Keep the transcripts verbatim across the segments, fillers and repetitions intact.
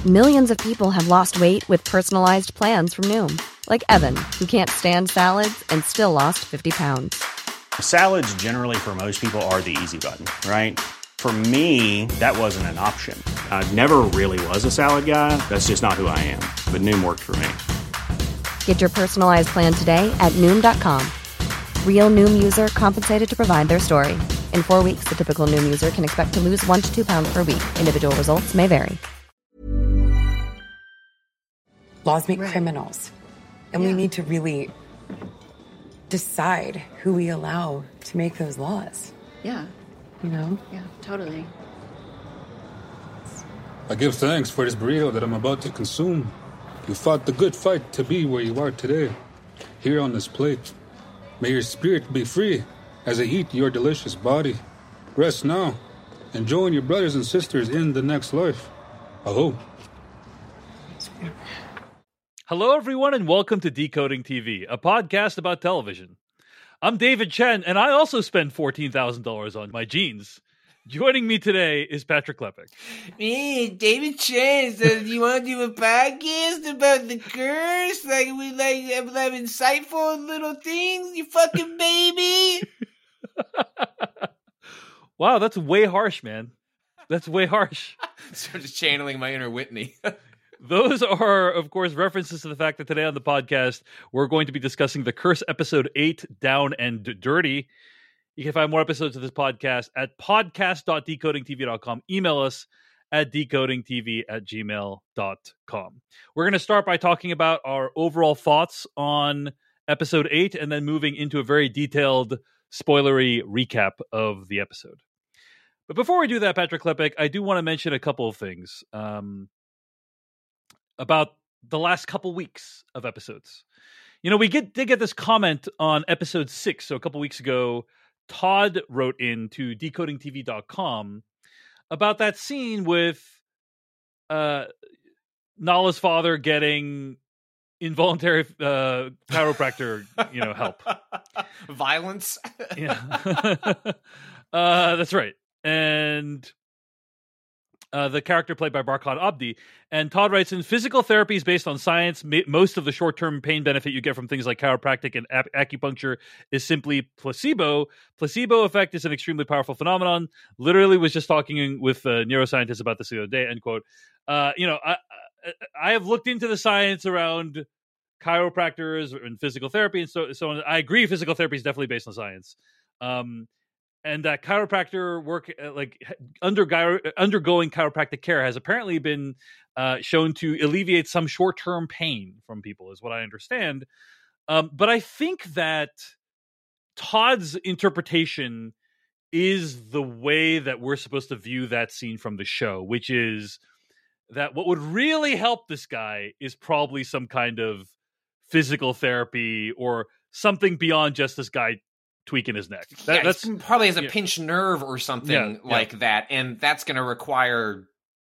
Millions of people have lost weight with personalized plans from Noom. Like Evan, who can't stand salads and still lost fifty pounds. Salads generally for most people are the easy button, right? For me, that wasn't an option. I never really was a salad guy. That's just not who I am. But Noom worked for me. Get your personalized plan today at Noom dot com. Real Noom user compensated to provide their story. In four weeks, the typical Noom user can expect to lose one to two pounds per week. Individual results may vary. Laws make Right. criminals. And Yeah. we need to really decide who we allow to make those laws, Yeah, you know? yeah, totally. I give thanks for this burrito that I'm about to consume. You fought the good fight to be where you are today, here on this plate. May your spirit be free as I eat your delicious body. Rest now and join your brothers and sisters in the next life. Aho. Hello, everyone, and welcome to Decoding T V, a podcast about television. I'm David Chen, and I also spend fourteen thousand dollars on my jeans. Joining me today is Patrick Klepek. Hey, David Chen says you want to do a podcast about the curse? Like we like have, have insightful little things, you fucking baby. Wow, that's way harsh, man. That's way harsh. So just channeling my inner Whitney. Those are, of course, references to the fact that today on the podcast, we're going to be discussing The Curse Episode eight, Down and Dirty. You can find more episodes of this podcast at podcast dot decoding t v dot com. Email us at decoding t v at gmail dot com. We're going to start by talking about our overall thoughts on Episode eight and then moving into a very detailed, spoilery recap of the episode. But before we do that, Patrick Klepek, I do want to mention a couple of things. Um... about the last couple weeks of episodes. You know, we get did get this comment on episode six. So a couple weeks ago, Todd wrote in to decoding t v dot com about that scene with uh, Nala's father getting involuntary uh, chiropractor, you know, help. Violence. Yeah. uh, that's right. And Uh, the character played by Barkhad Abdi. And Todd writes in, physical therapy is based on science. Ma- most of the short-term pain benefit you get from things like chiropractic and ap- acupuncture is simply placebo. Placebo effect is an extremely powerful phenomenon. Literally was just talking with uh, neuroscientists about this the other day, end quote. Uh, you know, I, I, I have looked into the science around chiropractors and physical therapy and so, so on. I agree physical therapy is definitely based on science. Um And that chiropractor work, uh, like under, undergoing chiropractic care, has apparently been uh, shown to alleviate some short-term pain from people, is what I understand. Um, but I think that Todd's interpretation is the way that we're supposed to view that scene from the show, which is that what would really help this guy is probably some kind of physical therapy or something beyond just this guy tweaking his neck. That, yeah, that's probably has a yeah. pinched nerve or something Yeah, like yeah. that, and that's going to require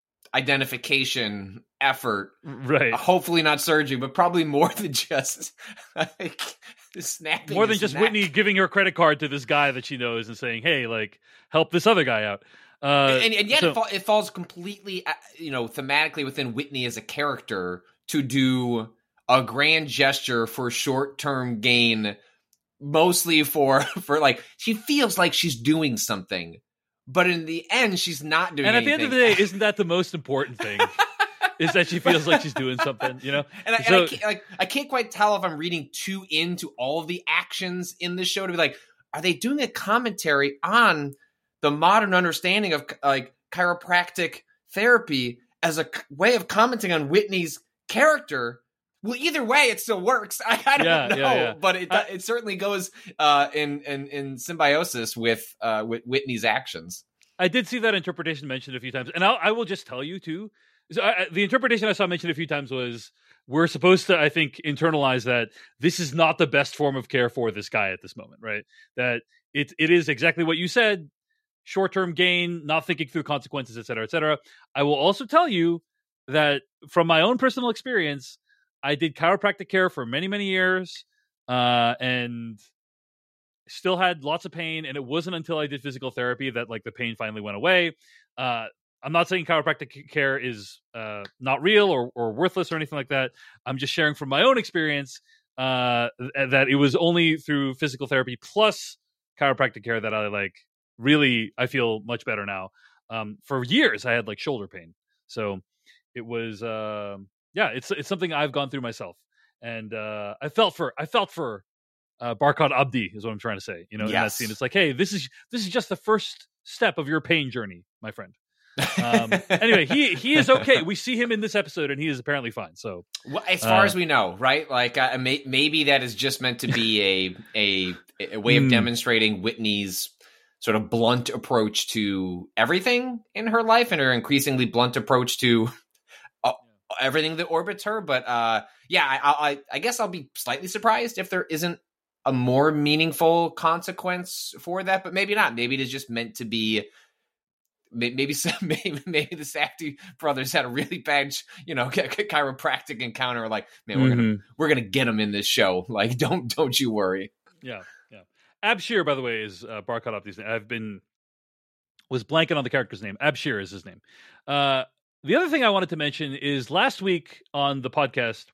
identification effort. Right. Hopefully not surgery, but probably more than just like snapping. More than his just neck. Whitney giving her credit card to this guy that she knows and saying, "Hey, like, help this other guy out." Uh, and, and yet so- it, fall, it falls completely, uh, you know, thematically within Whitney as a character to do a grand gesture for short-term gain, mostly for for like she feels like she's doing something, but in the end, she's not doing. And at anything. the end of the day, isn't that the most important thing? Is that she feels like she's doing something, you know? And, I, so, and I, can't, like, I can't quite tell if I'm reading too into all of the actions in this show to be like, are they doing a commentary on the modern understanding of like chiropractic therapy as a way of commenting on Whitney's character? Well, either way, it still works. I, I don't Yeah, know, yeah, yeah. but it I- it certainly goes uh, in, in in symbiosis with uh, with Whitney's actions. I did see that interpretation mentioned a few times, and I'll, I will just tell you too. So I, the interpretation I saw mentioned a few times was we're supposed to, I think, internalize that this is not the best form of care for this guy at this moment, right? That it it is exactly what you said: short-term gain, not thinking through consequences, et cetera, et cetera. I will also tell you that from my own personal experience, I did chiropractic care for many, many years, uh, and still had lots of pain. And it wasn't until I did physical therapy that like the pain finally went away. Uh, I'm not saying chiropractic care is uh, not real or, or worthless or anything like that. I'm just sharing from my own experience uh, that it was only through physical therapy plus chiropractic care that I like really, I feel much better now. Um, for years, I had like shoulder pain. So it was, uh, yeah, it's it's something I've gone through myself. And uh, I felt for, I felt for uh, Barkhad Abdi is what I'm trying to say. You know, Yes. in that scene, it's like, hey, this is this is just the first step of your pain journey, my friend. um, anyway, he he is okay. We see him in this episode, and he is apparently fine. So, well, as far uh, as we know, right? Like, uh, may, maybe that is just meant to be a a, a way of Mm. demonstrating Whitney's sort of blunt approach to everything in her life, and her increasingly blunt approach to uh, everything that orbits her. But uh, yeah, I, I I guess I'll be slightly surprised if there isn't a more meaningful consequence for that. But maybe not. Maybe it is just meant to be. Maybe, maybe maybe the Safdie brothers had a really bad, you know, chiropractic encounter. Like, man, we're gonna Mhm. we're gonna get them in this show. Like, don't don't you worry. yeah, yeah. Abshir, by the way, is uh, Barkhad Abdi's name. I've been was blanking on the character's name. Abshir is his name. Uh, the other thing I wanted to mention is last week on the podcast,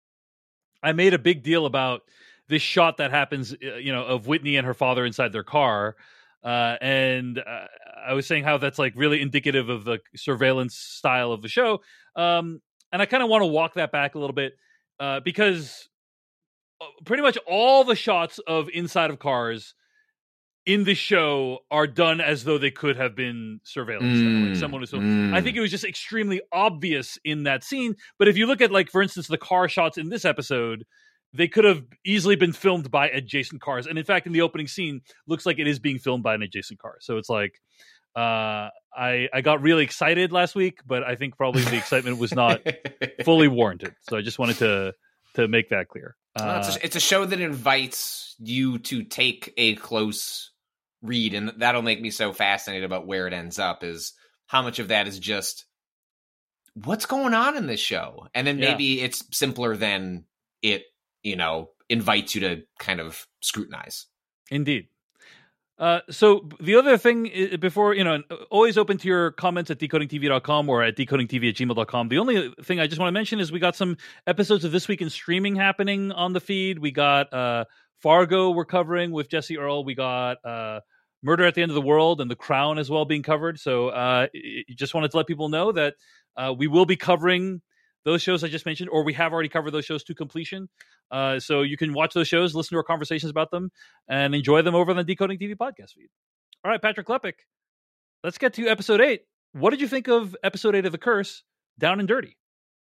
I made a big deal about this shot that happens, uh, you know, of Whitney and her father inside their car. Uh, and uh, I was saying how that's like really indicative of the surveillance style of the show. Um, and I kind of want to walk that back a little bit uh, because pretty much all the shots of inside of cars in the show are done as though they could have been surveillance. Mm, like someone was. mm. I think it was just extremely obvious in that scene. But if you look at, like, for instance, the car shots in this episode, they could have easily been filmed by adjacent cars. And in fact, in the opening scene, looks like it is being filmed by an adjacent car. So it's like, uh, I, I got really excited last week, but I think probably the excitement was not fully warranted. So I just wanted to, to make that clear. Well, Uh, it's, a, it's a show that invites you to take a close read. And that'll make me so fascinated about where it ends up, is how much of that is just what's going on in this show. And then Yeah. maybe it's simpler than it, you know, invites you to kind of scrutinize. Indeed. Uh, so the other thing is, before, you know, always open to your comments at decoding t v dot com or at decoding t v at gmail dot com. The only thing I just want to mention is we got some episodes of This Week in Streaming happening on the feed. We got uh, Fargo we're covering with Jesse Earl. We got uh, Murder at the End of the World and The Crown as well being covered. So uh, I- I just wanted to let people know that uh, we will be covering those shows I just mentioned, or we have already covered those shows to completion. Uh, so you can watch those shows, listen to our conversations about them, and enjoy them over on the Decoding T V podcast feed. All right, Patrick Klepek, let's get to episode eight. What did you think of episode eight of The Curse, Down and Dirty?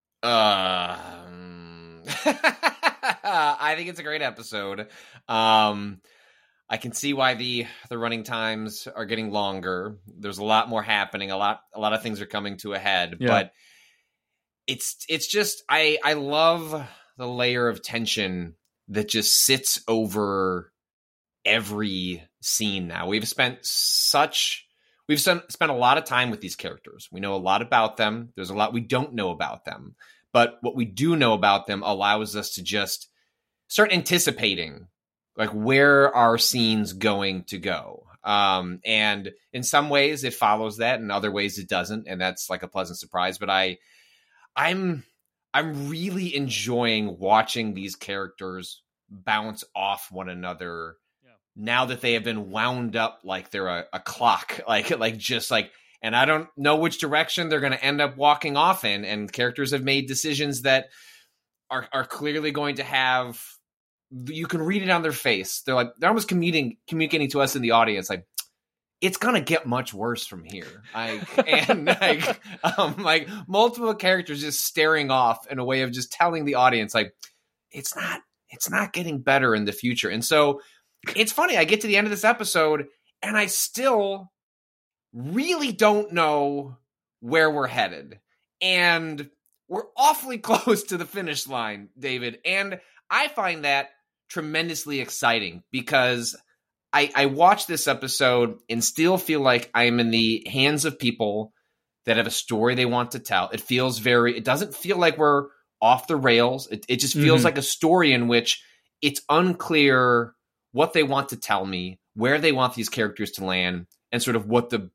Um, I think it's a great episode. Um, I can see why the the running times are getting longer. There's a lot more happening. A lot a lot of things are coming to a head. Yeah. But it's it's just I I love the layer of tension that just sits over every scene now. We've spent such we've spent spent a lot of time with these characters. We know a lot about them. There's a lot we don't know about them. But what we do know about them allows us to just start anticipating, like, where are scenes going to go? Um, and in some ways it follows that, in other ways it doesn't, and that's like a pleasant surprise. But I, I'm, I'm really enjoying watching these characters bounce off one another. Yeah. Now that they have been wound up like they're a, a clock, like like just like. And I don't know which direction they're going to end up walking off in. And characters have made decisions that are are clearly going to have. You can read it on their face. They're like they're almost communicating communicating to us in the audience, like, it's gonna get much worse from here. Like, and like, um, like multiple characters just staring off in a way of just telling the audience, like, it's not, it's not getting better in the future. And so it's funny. I get to the end of this episode, and I still really don't know where we're headed, and we're awfully close to the finish line, David. And I find that tremendously exciting, because I, I watch this episode and still feel like I'm in the hands of people that have a story they want to tell. It feels very, it doesn't feel like we're off the rails. It, it just feels Mhm. like a story in which it's unclear what they want to tell me, where they want these characters to land, and sort of what the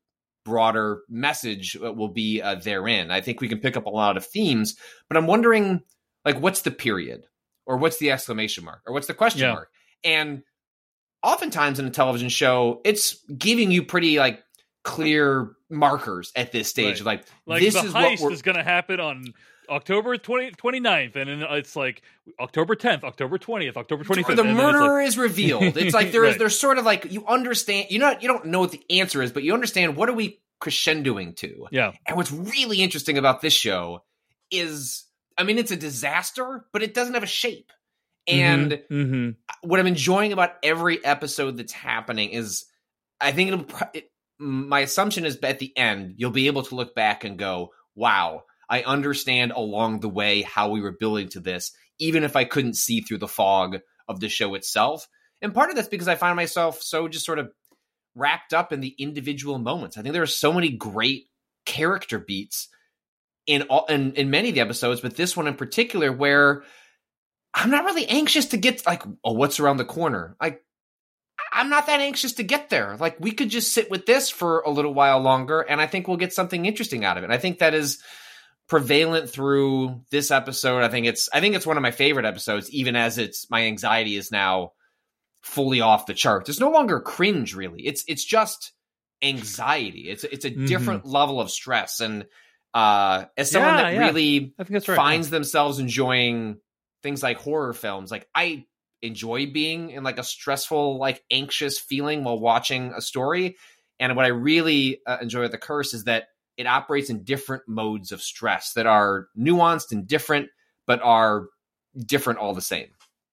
broader message will be uh, therein. I think we can pick up a lot of themes, but I'm wondering, like, what's the period, or what's the exclamation mark, or what's the question Yeah. mark? And oftentimes in a television show, it's giving you pretty like clear markers at this stage. Right. Like, Like this the is what heist we're, is going to happen on October twentieth, twenty-ninth, and then it's like October tenth, October twentieth, October twenty-fifth. the and then it's murderer like- is revealed. It's like there is Right. there's sort of like, you understand, you know, you don't know what the answer is, but you understand, what are we crescendoing to? Yeah. And what's really interesting about this show is, I mean, it's a disaster, but it doesn't have a shape. And Mm-hmm. what I'm enjoying about every episode that's happening is, I think it'll, pro- it, my assumption is at the end, you'll be able to look back and go, wow, I understand along the way how we were building to this, even if I couldn't see through the fog of the show itself. And part of that's because I find myself so just sort of wrapped up in the individual moments. I think there are so many great character beats in all in, in many of the episodes, but this one in particular, where I'm not really anxious to get like, oh, what's around the corner? Like, I'm not that anxious to get there. Like, we could just sit with this for a little while longer, and I think we'll get something interesting out of it. And I think that is prevalent through this episode. I think it's I think it's one of my favorite episodes, even as it's my anxiety is now fully off the charts. It's no longer cringe, really. It's it's just anxiety. It's it's a Mhm. different level of stress. And uh, as someone Yeah, that yeah. really I think that's right. finds themselves enjoying things like horror films, like I enjoy being in like a stressful, like anxious feeling while watching a story. And what I really uh, enjoy with The Curse is that it operates in different modes of stress that are nuanced and different, but are different all the same.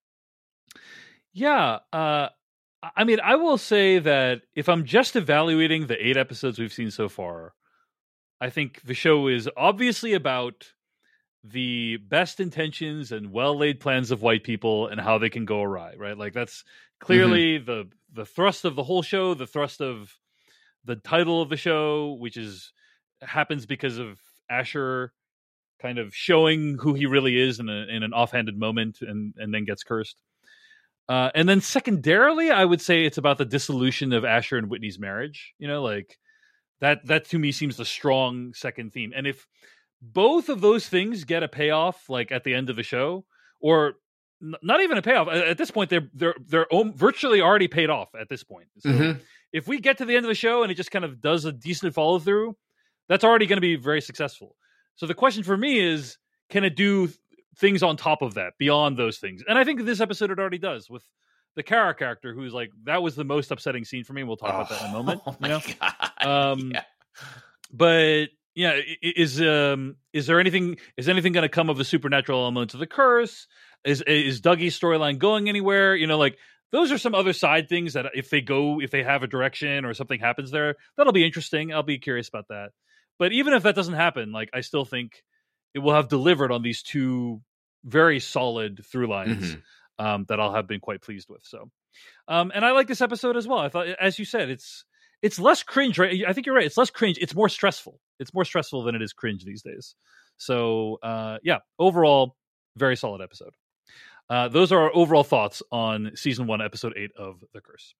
Yeah. Uh, I mean, I will say that if I'm just evaluating the eight episodes we've seen so far, I think the show is obviously about the best intentions and well-laid plans of white people and how they can go awry, right? Like, that's clearly mm-hmm. the the thrust of the whole show, the thrust of the title of the show, which is happens because of Asher kind of showing who he really is in, a, in an offhanded moment, and, and then gets cursed. Uh, and then secondarily, I would say it's about the dissolution of Asher and Whitney's marriage. You know, like that, that to me seems the strong second theme. And if both of those things get a payoff, like at the end of the show, or n- not even a payoff, at this point, they're, they're, they're om- virtually already paid off at this point. So mm-hmm. if we get to the end of the show and it just kind of does a decent follow through, that's already going to be very successful. So the question for me is, can it do th- things on top of that, beyond those things? And I think this episode it already does, with the Kara character, who's like, that was the most upsetting scene for me. We'll talk oh, about that in a moment. Oh you know? God. Um, yeah. But yeah, is um is there anything is anything going to come of the supernatural elements of The Curse? Is is Dougie's storyline going anywhere? You know, like, those are some other side things that if they go, if they have a direction or something happens there, that'll be interesting. I'll be curious about that. But even if that doesn't happen, like, I still think it will have delivered on these two very solid through lines mm-hmm. um, that I'll have been quite pleased with. So, um, and I like this episode as well. I thought, as you said, it's it's less cringe, right? I think you're right. It's less cringe. It's more stressful. It's more stressful than it is cringe these days. So, uh, yeah, overall, very solid episode. Uh, those are our overall thoughts on season one, episode eight of The Curse.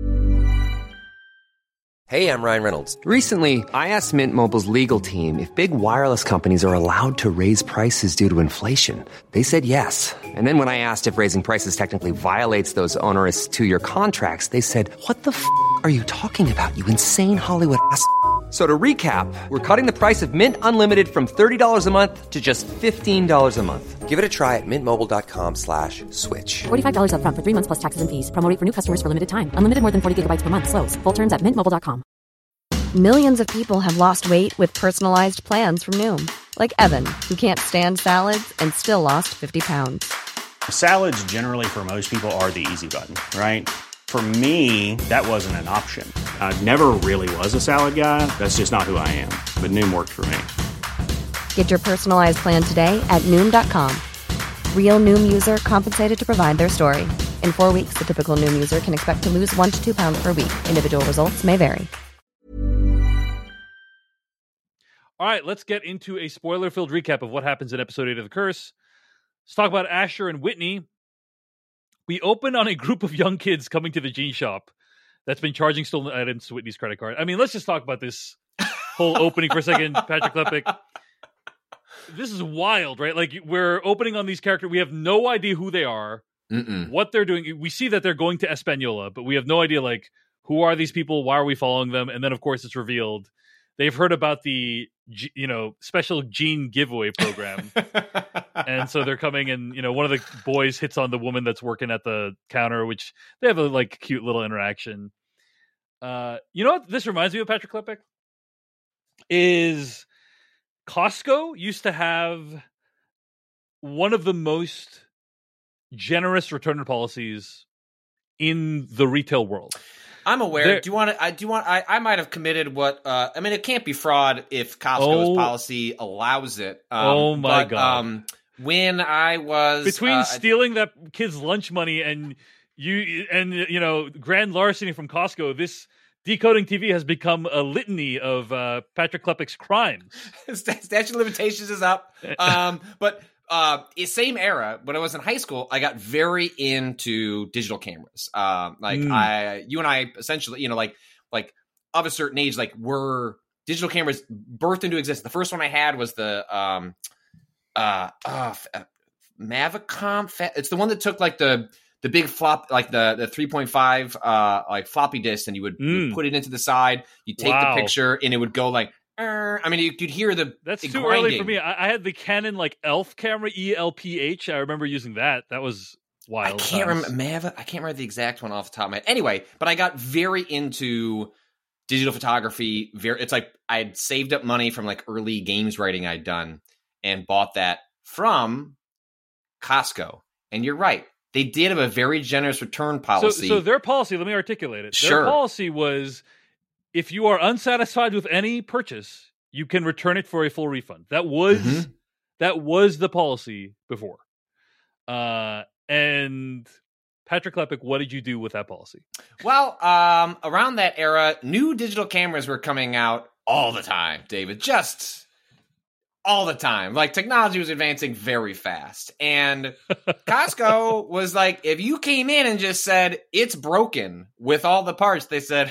Hey, I'm Ryan Reynolds. Recently, I asked Mint Mobile's legal team if big wireless companies are allowed to raise prices due to inflation. They said yes. And then when I asked if raising prices technically violates those onerous two-year contracts, they said, what the f*** are you talking about, you insane Hollywood ass f- So to recap, we're cutting the price of Mint Unlimited from thirty dollars a month to just fifteen dollars a month. Give it a try at mintmobile.com slash switch. forty-five dollars up front for three months plus taxes and fees. Promo rate for new customers for limited time. Unlimited more than forty gigabytes per month. Slows full terms at mint mobile dot com. Millions of people have lost weight with personalized plans from Noom. Like Evan, who can't stand salads and still lost fifty pounds. Salads generally for most people are the easy button, right? For me, that wasn't an option. I never really was a salad guy. That's just not who I am. But Noom worked for me. Get your personalized plan today at Noom dot com. Real Noom user compensated to provide their story. In four weeks, the typical Noom user can expect to lose one to two pounds per week. Individual results may vary. All right, let's get into a spoiler-filled recap of what happens in episode eight of The Curse. Let's talk about Asher and Whitney. We open on a group of young kids coming to the jean shop that's been charging stolen items to Whitney's credit card. I mean, let's just talk about this whole opening for a second, Patrick Klepek. This is wild, right? Like, we're opening on these characters. We have no idea who they are, Mm-mm. what they're doing. We see that they're going to Espanola, but we have no idea, like, who are these people? Why are we following them? And then, of course, it's revealed they've heard about the, you know, special gene giveaway program. And so they're coming, and, you know, one of the boys hits on the woman that's working at the counter, which they have a, like, cute little interaction. Uh, you know what this reminds me of, Patrick Klepek? Is Costco used to have one of the most generous return policies in the retail world. I'm aware. There, do you want to? I do you want. I, I might have committed what. Uh, I mean, it can't be fraud if Costco's oh, policy allows it. Um, oh my but, god! Um, when I was between uh, stealing that kid's lunch money and you and you know grand larceny from Costco, this Decoding T V has become a litany of uh, Patrick Klepek's crimes. Statute of limitations is up, um, but. Uh, same era when I was in high school, I got very into digital cameras. Um, like mm. I, you and I, essentially, you know, like like of a certain age, like were digital cameras birthed into existence. The first one I had was the um, uh, uh, Mavicom. It's the one that took like the the big flop, like the the three point five uh like floppy disk, and you would, mm. you would put it into the side. You take wow. the picture, and it would go like. I mean, you could hear the. That's too grinding. early for me. I, I had the Canon like Elf camera, E L P H. I remember using that. That was wild. I can't remember. Mav- I can't remember the exact one off the top of my head. Anyway, but I got very into digital photography. Very, it's like I had saved up money from like early games writing I'd done and bought that from Costco. And you're right. They did have a very generous return policy. So, so their policy, let me articulate it. Sure. Their policy was, if you are unsatisfied with any purchase, you can return it for a full refund. That was mm-hmm. that was the policy before. Uh, and Patrick Klepek, what did you do with that policy? Well, um, around that era, new digital cameras were coming out all the time, David. Just all the time. Like, technology was advancing very fast. And Costco was like, if you came in and just said, it's broken with all the parts, they said...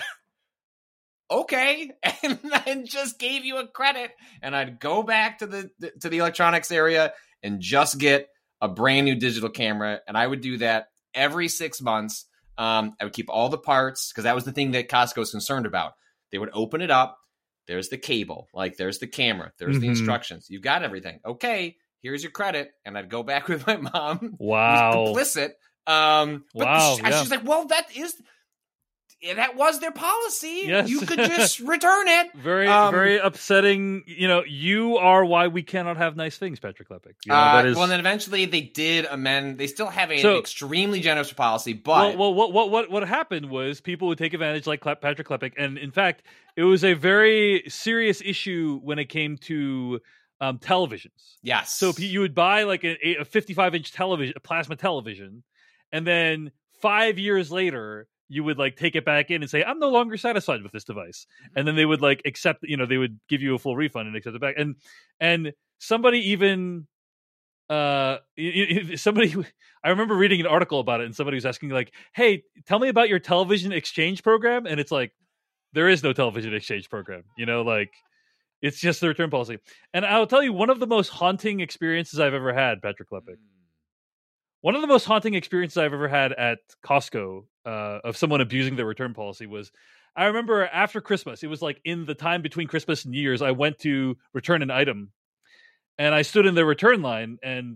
okay, and then just gave you a credit, and I'd go back to the to the electronics area and just get a brand new digital camera, and I would do that every six months. Um, I would keep all the parts, because that was the thing that Costco was concerned about. They would open it up, there's the cable, like there's the camera, there's mm-hmm. the instructions, you've got everything. Okay, here's your credit, and I'd go back with my mom. Wow. Who's complicit. Um, but wow, she, yeah. she's like, well, that is... that was their policy. Yes. You could just return it. Very, um, very upsetting. You know, you are why we cannot have nice things, Patrick Klepek. You know, uh, that is... Well, then eventually they did amend. They still have an so, extremely generous policy, but well, well, what what what what happened was people would take advantage, like Patrick Klepek, and in fact, it was a very serious issue when it came to um, televisions. Yes. So you would buy like a, a fifty-five inch television, a plasma television, and then five years later, you would like take it back in and say, I'm no longer satisfied with this device. And then they would like accept, you know, they would give you a full refund and accept it back. And, and somebody even, uh, somebody, I remember reading an article about it, and somebody was asking like, hey, tell me about your television exchange program. And it's like, there is no television exchange program, you know, like it's just the return policy. And I'll tell you, one of the most haunting experiences I've ever had, Patrick Klepek, one of the most haunting experiences I've ever had at Costco uh, of someone abusing their return policy was, I remember after Christmas, it was like in the time between Christmas and New Year's, I went to return an item, and I stood in the return line, and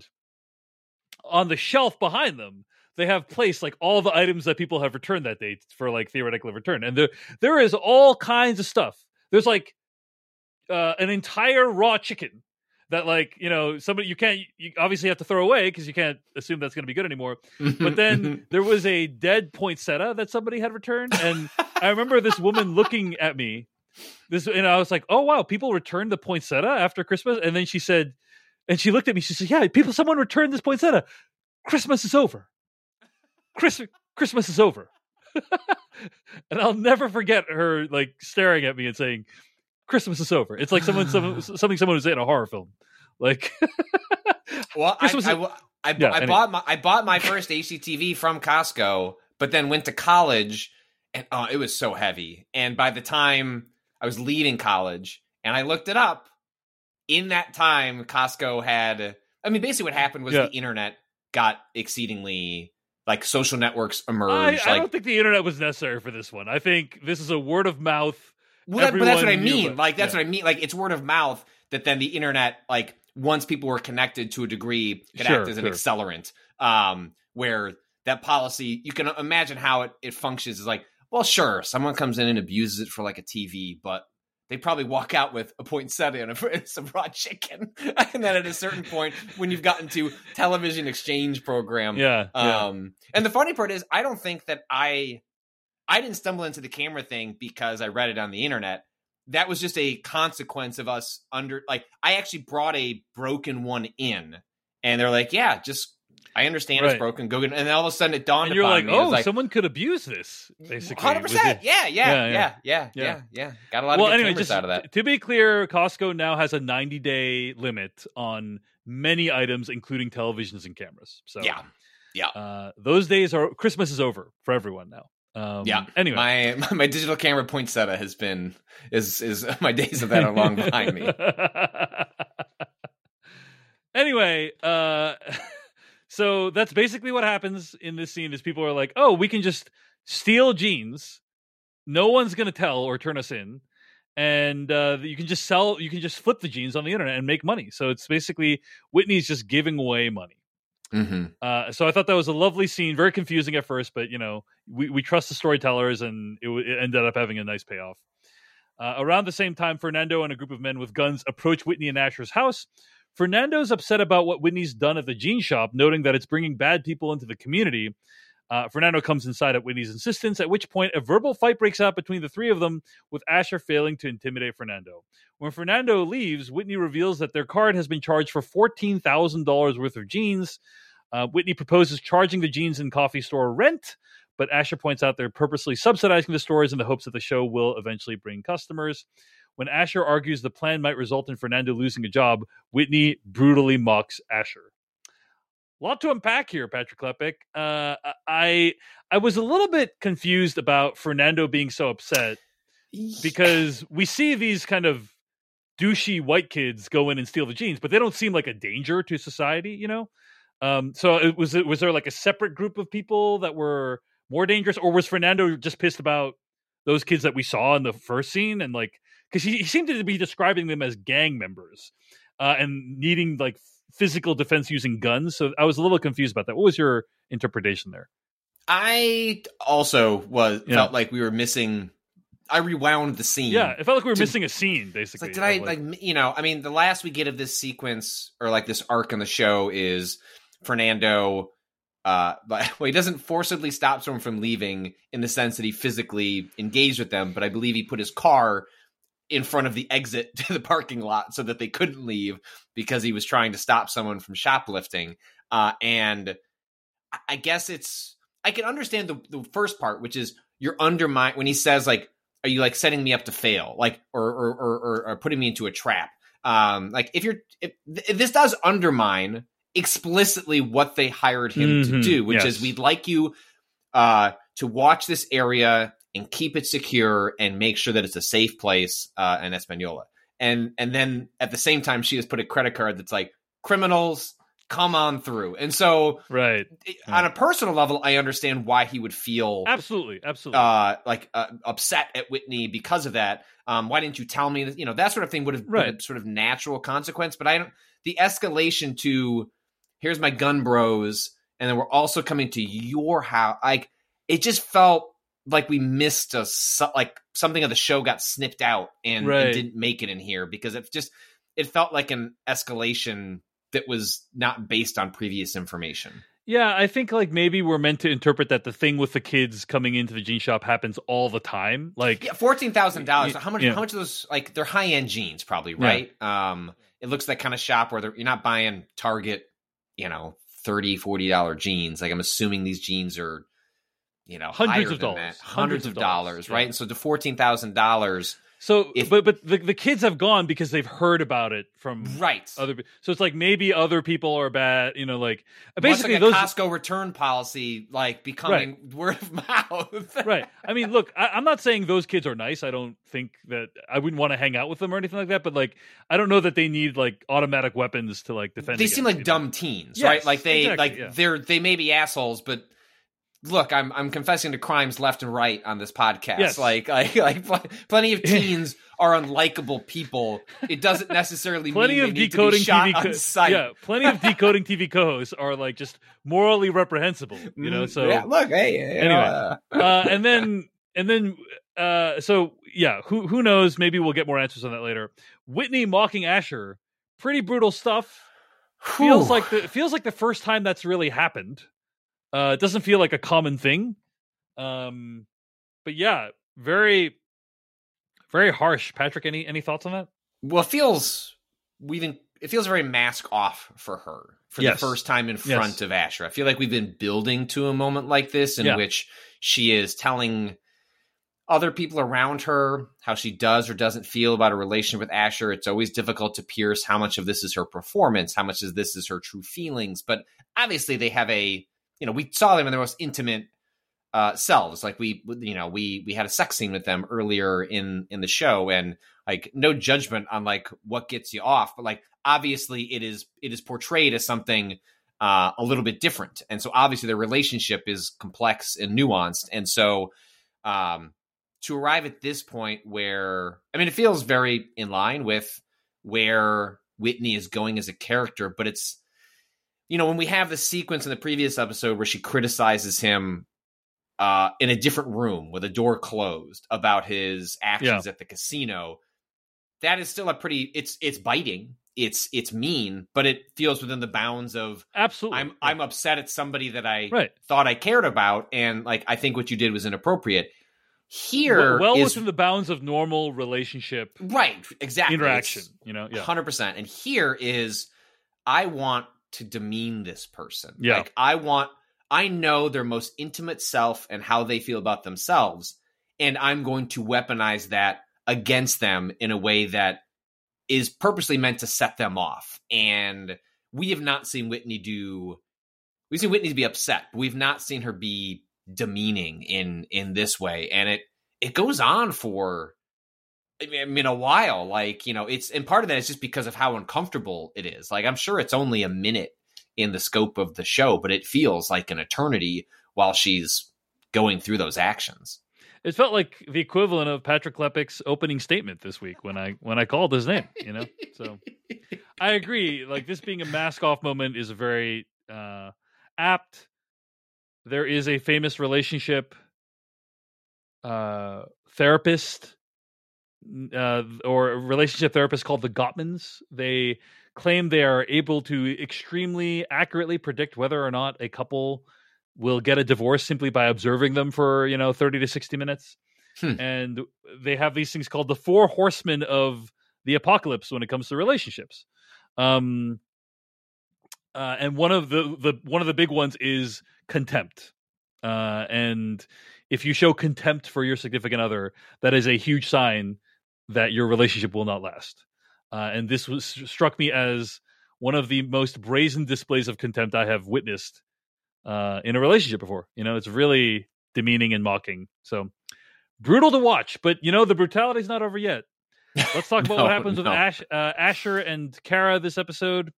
on the shelf behind them, they have placed like all the items that people have returned that day for like theoretical return. And there, there is all kinds of stuff. There's like uh, an entire raw chicken that, like, you know, somebody you can't, you obviously have to throw away because you can't assume that's going to be good anymore. But then there was a dead poinsettia that somebody had returned, and I remember this woman looking at me, this, and I was like, "Oh wow, people returned the poinsettia after Christmas." And then she said, and she looked at me, she said, "Yeah, people, someone returned this poinsettia. Christmas is over. Christmas, Christmas is over." And I'll never forget her like staring at me and saying, Christmas is over. It's like someone, someone something someone would say in a horror film. Like, well, I, I, I, I, yeah, I anyway. bought my I bought my first H D T V from Costco, but then went to college, and oh, it was so heavy. And by the time I was leaving college, And I looked it up. In that time, Costco had, I mean, basically what happened was Yeah. the internet got exceedingly, like, social networks emerged. I, I like, don't think the internet was necessary for this one. I think this is a word of mouth. well, that- but that's what I Everyone knew mean. about- Like, that's yeah. what I mean. Like, it's word of mouth that then the internet, like, once people were connected to a degree, could Sure, act as an sure. accelerant. Um, where that policy, you can imagine how it, it functions. Is like, well, sure, someone comes in and abuses it for like a T V, but they probably walk out with a poinsettia and a, some raw chicken. And then at a certain point, when you've gotten to television exchange program, Yeah, yeah. Um, and the funny part is, I don't think that I, I didn't stumble into the camera thing because I read it on the internet. That was just a consequence of us under, like, I actually brought a broken one in, and they're like, yeah, just, I understand Right. it's broken. Go get, and then all of a sudden it dawned And you're upon like, me. it was oh, like, someone could abuse this, basically. one hundred Was percent. it- Yeah, yeah, Yeah, yeah, yeah. yeah, yeah, Yeah. yeah, Got a lot Well, of good anyway, cameras just out of that. to be clear, Costco now has a ninety day limit on many items, including televisions and cameras. So Yeah, yeah, uh, those days are, Christmas is over for everyone now. Um, yeah. Anyway, my my digital camera poinsettia has been is is my days of that are long behind me. Anyway, uh, so that's basically what happens in this scene is people are like, oh, we can just steal jeans. No one's going to tell or turn us in. And uh, you can just sell, you can just flip the jeans on the internet and make money. So it's basically Whitney's just giving away money. Mm-hmm. Uh, so I thought that was a lovely scene, very confusing at first, but you know, we, we trust the storytellers, and it, w- it ended up having a nice payoff. Uh, around the same time, Fernando and a group of men with guns approach Whitney and Asher's house. Fernando's upset about what Whitney's done at the jean shop, noting that it's bringing bad people into the community. Uh, Fernando comes inside at Whitney's insistence, at which point a verbal fight breaks out between the three of them, with Asher failing to intimidate Fernando. When Fernando leaves, Whitney reveals that their card has been charged for fourteen thousand dollars worth of jeans. Uh, Whitney proposes charging the jeans and coffee store rent, but Asher points out they're purposely subsidizing the stores in the hopes that the show will eventually bring customers. When Asher argues the plan might result in Fernando losing a job, Whitney brutally mocks Asher. A lot to unpack here, Patrick Klepek. Uh, I I was a little bit confused about Fernando being so upset because we see these kind of douchey white kids go in and steal the jeans, but they don't seem like a danger to society, you know? Um, so it was, was there like a separate group of people that were more dangerous, or was Fernando just pissed about those kids that we saw in the first scene? And like, because he, he seemed to be describing them as gang members uh, and needing like physical defense using guns. So I was a little confused about that. What was your interpretation there? I also was Yeah. felt like we were missing. I rewound the scene. Yeah, it felt like we were to- missing a scene, It's basically. like, did I of, like you know? I mean, the last we get of this sequence or like this arc in the show is Fernando. Uh, but well, he doesn't forcibly stop someone from leaving in the sense that he physically engaged with them, but I believe he put his car in front of the exit to the parking lot so that they couldn't leave because he was trying to stop someone from shoplifting. Uh, and I- I guess it's I can understand the the first part, which is you're undermine when he says like, "Are you like setting me up to fail?" Like, or or or, or, or putting me into a trap. Um, like if you're if, if this does undermine explicitly what they hired him Mhm, to do, which yes. is we'd like you uh, to watch this area and keep it secure and make sure that it's a safe place uh, in Espanola. And and then at the same time, she has put a credit card that's like, criminals, come on through. And so right. on a personal level, I understand why he would feel Absolutely, absolutely. uh, like uh, upset at Whitney because of that. Um, why didn't you tell me that? You know, that sort of thing would have Right. been a sort of natural consequence. But I don't. The escalation to here's my gun bros, and then we're also coming to your house. Like it just felt like we missed a so- like something of the show got snipped out and, and Right. didn't make it in here because it just it felt like an escalation that was not based on previous information. Yeah, I think like maybe we're meant to interpret that the thing with the kids coming into the jean shop happens all the time. Like, Yeah, fourteen thousand dollars. How much? Yeah. How much of those? Like they're high end jeans, probably, right? Um, it looks like kind of shop where they're, you're not buying Target, you know, thirty, forty dollar jeans. Like I'm assuming these jeans are, you know, Hundreds higher of than dollars. that. hundreds, Hundreds of of dollars, dollars, yeah. right? And so the fourteen thousand dollars So, if, but but the, the kids have gone because they've heard about it from right. other. So it's like maybe other people are bad. You know, like basically basically like a those Costco return policy, like becoming right. word of mouth. Right. I mean, look, I, I'm not saying those kids are nice. I don't think that I wouldn't want to hang out with them or anything like that. But like, I don't know that they need like automatic weapons to like defend. They against, seem like you know? dumb teens, Yes, right? Like they exactly, like yeah. they're they may be assholes, but. Look, I'm I'm confessing to crimes left and right on this podcast. Yes. Like, like, like, pl- plenty of teens are unlikable people. It doesn't necessarily plenty mean of they need decoding to be shot T V. Co- on sight. Yeah, plenty of decoding T V co-hosts are like just morally reprehensible. You know, so yeah, look, hey, you anyway, know, uh... uh, and then and then uh, so yeah, who who knows? Maybe we'll get more answers on that later. Whitney mocking Asher, pretty brutal stuff. Feels like the feels like the first time that's really happened. Uh, it doesn't feel like a common thing. Um, but yeah, very, very harsh. Patrick, any any thoughts on that? Well, it feels we've been, it feels very mask off for her for Yes. the first time in front Yes. of Asher. I feel like we've been building to a moment like this in Yeah. which she is telling other people around her how she does or doesn't feel about a relationship with Asher. It's always difficult to pierce how much of this is her performance, how much of this is her true feelings. But obviously they have a, you know, we saw them in their most intimate uh, selves. Like we, you know, we, we had a sex scene with them earlier in, in the show, and like no judgment on like what gets you off, but like, obviously it is, it is portrayed as something uh, a little bit different. And so obviously their relationship is complex and nuanced. And so um, to arrive at this point where, I mean, it feels very in line with where Whitney is going as a character, but it's, you know, when we have the sequence in the previous episode where she criticizes him uh, in a different room with a door closed about his actions Yeah. at the casino, that is still a pretty, it's, it's biting. It's, it's mean, but it feels within the bounds of Absolutely. I'm, I'm upset at somebody that I Right. thought I cared about. And like, I think what you did was inappropriate. Here well, well is within the bounds of normal relationship right. Exactly. interaction. It's You know, yeah. one hundred percent. And here is, I want to demean this person. Yeah. Like I want, I know their most intimate self and how they feel about themselves. And I'm going to weaponize that against them in a way that is purposely meant to set them off. And we have not seen Whitney do, we've seen Whitney be upset, but we've not seen her be demeaning in, in this way. And it, it goes on for, I mean, a while. Like, you know, it's, and part of that is just because of how uncomfortable it is. Like, I'm sure it's only a minute in the scope of the show, but it feels like an eternity while she's going through those actions. It felt like the equivalent of Patrick Klepek's opening statement this week when I when I called his name, you know? So I agree. Like, this being a mask off moment is very uh, apt. There is a famous relationship uh, therapist uh, or a relationship therapist called the Gottmans. They claim they are able to extremely accurately predict whether or not a couple will get a divorce simply by observing them for, you know, thirty to sixty minutes. Hmm. And they have these things called the four horsemen of the apocalypse when it comes to relationships. Um, uh, and one of the, the, one of the big ones is contempt. Uh, and if you show contempt for your significant other, that is a huge sign that your relationship will not last. Uh, and this was struck me as one of the most brazen displays of contempt I have witnessed uh, in a relationship before. You know, it's really demeaning and mocking. So brutal to watch, but you know, the brutality's not over yet. Let's talk about No, what happens no. with Ash, uh, Asher and Kara this episode.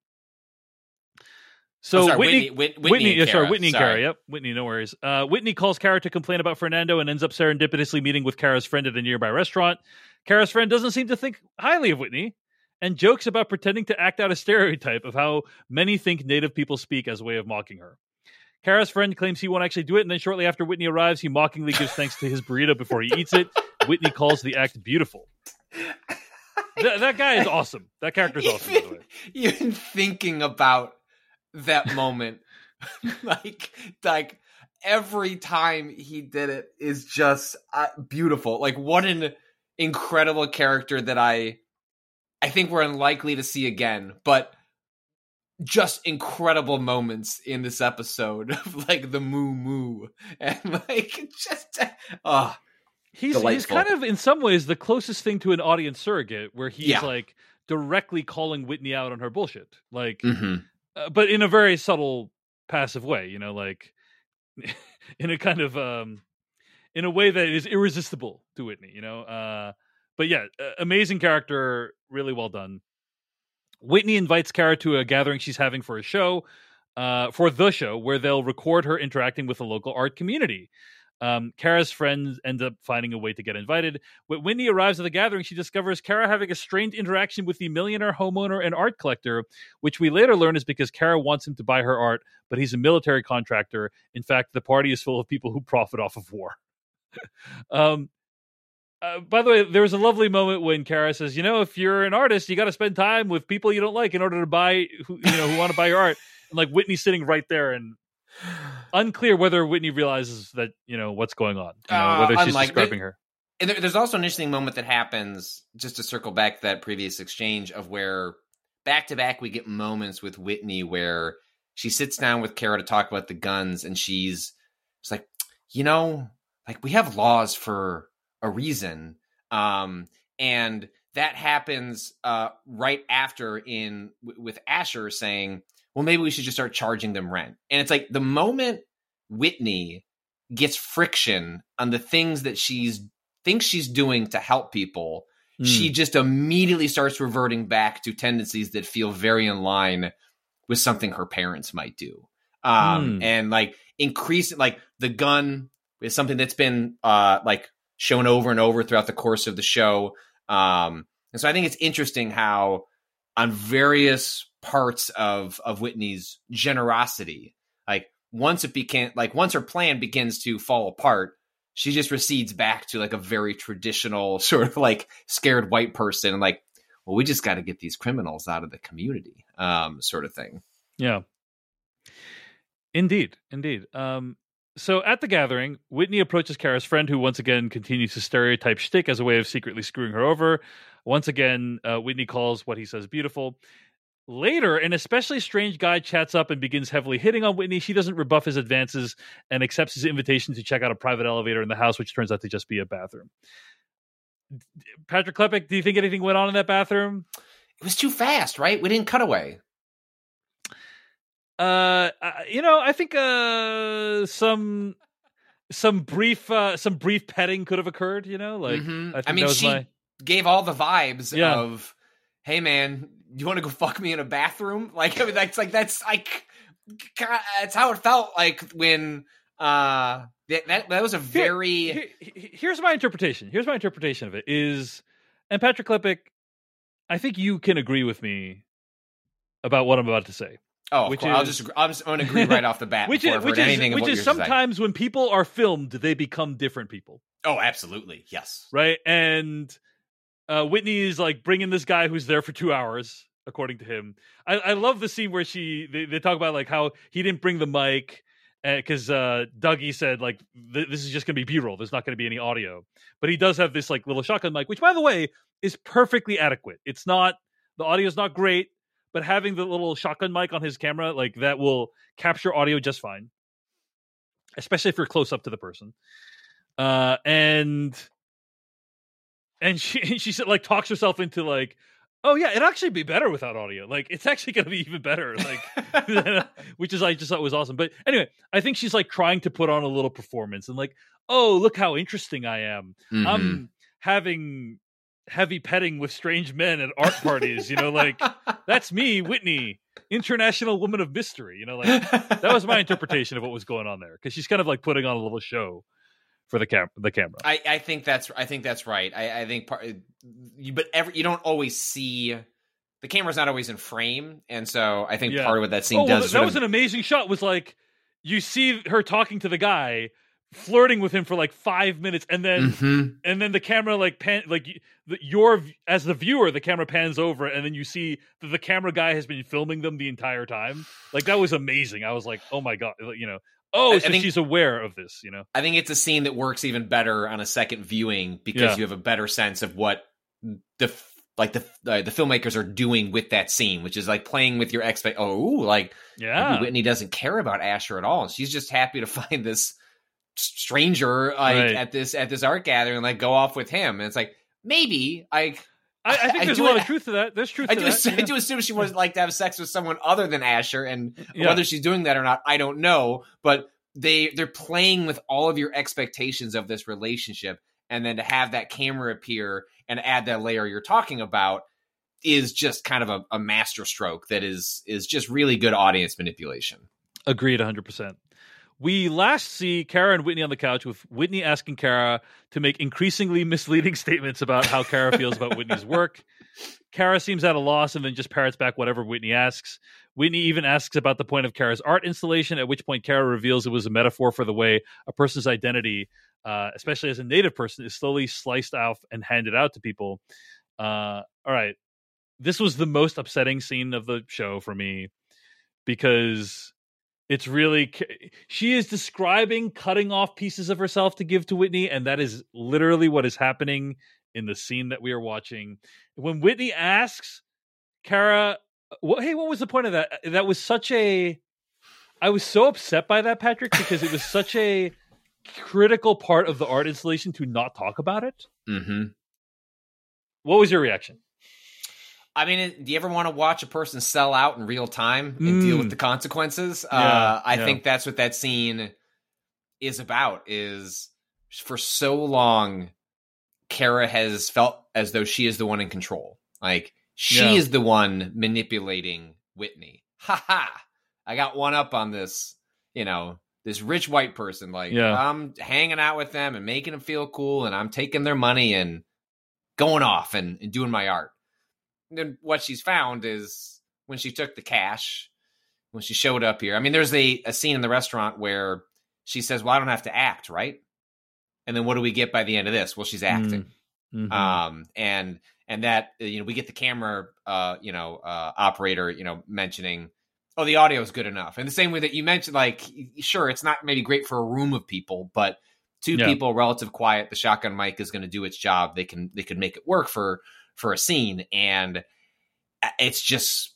So Oh, sorry, Whitney, Whitney- Whit- Whitney Whitney, and yeah, sorry, Kara, Whitney and sorry. Kara. Yep, Whitney, no worries. Uh, Whitney calls Kara to complain about Fernando and ends up serendipitously meeting with Kara's friend at a nearby restaurant. Kara's friend doesn't seem to think highly of Whitney and jokes about pretending to act out a stereotype of how many think Native people speak as a way of mocking her. Kara's friend claims he won't actually do it, and then shortly after Whitney arrives, he mockingly gives thanks to his burrito before he eats it. Whitney calls the act beautiful. Th- that guy is awesome. That character is awesome, by the way. Even thinking about that moment, like, like every time he did it is just uh, beautiful. Like, what an incredible character that I, I think we're unlikely to see again, but just incredible moments in this episode of like the moo moo and like just, oh, he's delightful. he's kind of in some ways the closest thing to an audience surrogate, where he's Yeah. like directly calling Whitney out on her bullshit, like, Mm-hmm. uh, but in a very subtle, passive way. You know, like in a kind of um, in a way that is irresistible to Whitney. You know, uh, but yeah, uh, amazing character, really well done. Whitney invites Kara to a gathering she's having for a show, uh, for the show, where they'll record her interacting with the local art community. Um, Kara's friends end up finding a way to get invited. When Whitney arrives at the gathering, she discovers Kara having a strange interaction with the millionaire homeowner and art collector, which we later learn is because Kara wants him to buy her art, but he's a military contractor. In fact, the party is full of people who profit off of war. um, Uh, by the way, there was a lovely moment when Kara says, "You know, if you're an artist, you got to spend time with people you don't like in order to buy, who, you know, who want to buy your art." And like Whitney's sitting right there, and unclear whether Whitney realizes that, you know, what's going on, you know, Uh, whether she's unlike- describing her. And there, there's also an interesting moment that happens, just to circle back to that previous exchange, of where back to back we get moments with Whitney where she sits down with Kara to talk about the guns, and she's it's like, you know, like we have laws for a reason, um, and that happens uh, right after in w- with Asher saying, "Well, maybe we should just start charging them rent." And it's like the moment Whitney gets friction on the things that she's thinks she's doing to help people, mm. she just immediately starts reverting back to tendencies that feel very in line with something her parents might do, um, mm. and like increase like the gun is something that's been uh, like. shown over and over throughout the course of the show. Um, and so I think it's interesting how on various parts of, of Whitney's generosity, like once it became like once her plan begins to fall apart, she just recedes back to like a very traditional sort of like scared white person. And like, well, we just got to get these criminals out of the community, um, sort of thing. Yeah, indeed. Indeed. Um, So at the gathering, Whitney approaches Kara's friend, who once again continues to stereotype shtick as a way of secretly screwing her over. Once again, uh, Whitney calls what he says beautiful. Later, an especially strange guy chats up and begins heavily hitting on Whitney. She doesn't rebuff his advances and accepts his invitation to check out a private elevator in the house, which turns out to just be a bathroom. Patrick Klepek, do you think anything went on in that bathroom? It was too fast, right? We didn't cut away. Uh, you know, I think uh, some some brief uh, some brief petting could have occurred. You know, like mm-hmm. I, think I mean, that was she my... gave all the vibes yeah. of, "Hey, man, you want to go fuck me in a bathroom?" Like, I mean, that's like that's like God, that's how it felt like when uh that that, that was a very. Here, here, here's my interpretation. Here's my interpretation of it is, and Patrick Klepek, I think you can agree with me about what I'm about to say. Oh, which course. is, I'll just I'm just going to agree right off the bat. Which before is I've which heard is, anything which of what is you're sometimes saying. when people are filmed, they become different people. Oh, absolutely, yes. Right, and uh, Whitney is like bringing this guy who's there for two hours, according to him. I, I love the scene where she they, they talk about like how he didn't bring the mic because uh, uh, Dougie said like th- this is just going to be B-roll. There's not going to be any audio, but he does have this like little shotgun mic, which by the way is perfectly adequate. It's not the audio is not great. But having the little shotgun mic on his camera, like that will capture audio just fine, especially if you're close up to the person. Uh, and and she she said like talks herself into like, oh yeah, it'd actually be better without audio. Like it's actually going to be even better. Like, which is I just thought was awesome. But anyway, I think she's like trying to put on a little performance and like, oh look how interesting I am. Mm-hmm. I'm having heavy petting with strange men at art parties, you know, like that's me, Whitney, international woman of mystery, you know, like that was my interpretation of what was going on there because she's kind of like putting on a little show for the cam the camera. I, I think that's I think that's right. I, I think part, you, but every you don't always see the camera's not always in frame, and so I think yeah. part of what that scene oh, does. Well, that was of, an amazing shot. Was like you see her talking to the guy. Flirting with him for like five minutes, and then mm-hmm. and then the camera like pan like the, your as the viewer, the camera pans over, and then you see that the camera guy has been filming them the entire time. Like that was amazing. I was like, oh my god, you know. Oh, I, so I think, she's aware of this, you know. I think it's a scene that works even better on a second viewing because yeah. you have a better sense of what the like the uh, the filmmakers are doing with that scene, which is like playing with your expect. Oh, like yeah, Whitney doesn't care about Asher at all, and she's just happy to find this stranger like Right. at this at this art gathering and like go off with him. And it's like maybe I I, I think I there's do a lot it- of truth to that. There's truth I to do, that. assume, yeah. I do assume she would like to have sex with someone other than Asher, and Yeah. whether she's doing that or not, I don't know. But they they're playing with all of your expectations of this relationship, and then to have that camera appear and add that layer you're talking about is just kind of a, a master stroke that is is just really good audience manipulation. Agreed, one hundred percent. We last see Kara and Whitney on the couch, with Whitney asking Kara to make increasingly misleading statements about how Kara feels about Whitney's work. Kara seems at a loss and then just parrots back whatever Whitney asks. Whitney even asks about the point of Kara's art installation, at which point Kara reveals it was a metaphor for the way a person's identity, uh, especially as a Native person, is slowly sliced off and handed out to people. Uh, all right. This was the most upsetting scene of the show for me, because it's really, she is describing cutting off pieces of herself to give to Whitney, and that is literally what is happening in the scene that we are watching. When Whitney asks Kara, well, hey, what was the point of that? That was such a, I was so upset by that, Patrick, because it was such a critical part of the art installation to not talk about it. Mm-hmm. What was your reaction? I mean, do you ever want to watch a person sell out in real time and Mm. deal with the consequences? Yeah, uh, I yeah. think that's what that scene is about, is for so long, Kara has felt as though she is the one in control. Like, she Yeah. is the one manipulating Whitney. Ha ha! I got one up on this, you know, this rich white person. Like, Yeah. I'm hanging out with them and making them feel cool, and I'm taking their money and going off and, and doing my art. And then what she's found is when she took the cash, when she showed up here, I mean, there's a, a scene in the restaurant where she says, well, I don't have to act, right? And then what do we get by the end of this? Well, she's acting. Mhm. Um, and, and that, you know, we get the camera, uh, you know, uh, operator, you know, mentioning, oh, the audio is good enough. In the same way that you mentioned, like, sure, it's not maybe great for a room of people, but two Yeah. people, relative quiet, the shotgun mic is going to do its job. They can, they can make it work for, for a scene. And it's just,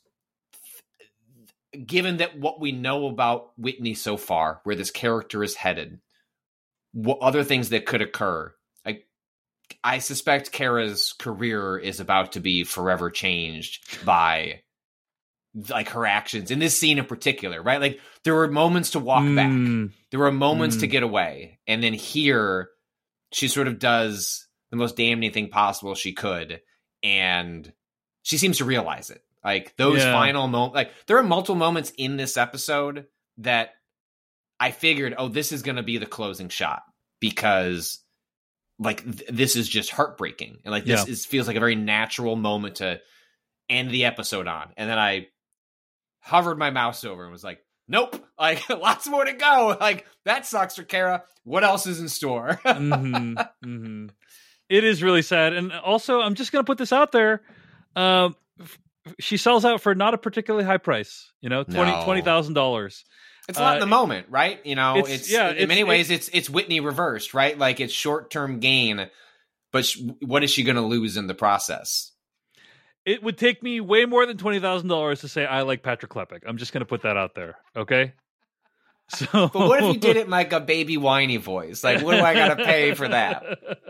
given that what we know about Whitney so far, where this character is headed, what other things that could occur, like, I suspect Kara's career is about to be forever changed by like her actions in this scene in particular, right? Like, there were moments to walk Mm. back. There were moments Mm. to get away. And then here she sort of does the most damning thing possible she could. And she seems to realize it. Like, those Yeah. final moments, like, there are multiple moments in this episode that I figured, oh, this is going to be the closing shot, because like th- this is just heartbreaking. And like, this Yeah. is, feels like a very natural moment to end the episode on. And then I hovered my mouse over and was like, nope, like, lots more to go. Like, that sucks for Kara. What else is in store? hmm hmm It is really sad. And also, I'm just going to put this out there. Um, f- she sells out for not a particularly high price, you know, twenty No. twenty thousand dollars. It's a lot in Uh, the moment, right? You know, it's- it's, yeah, in it's- many it- ways, it's it's Whitney reversed, right? Like, it's short-term gain, but sh- what is she going to lose in the process? It would take me way more than twenty thousand dollars to say I like Patrick Klepek. I'm just going to put that out there. Okay. So, But what if you did it in like a baby whiny voice? Like, what do I got to pay for that?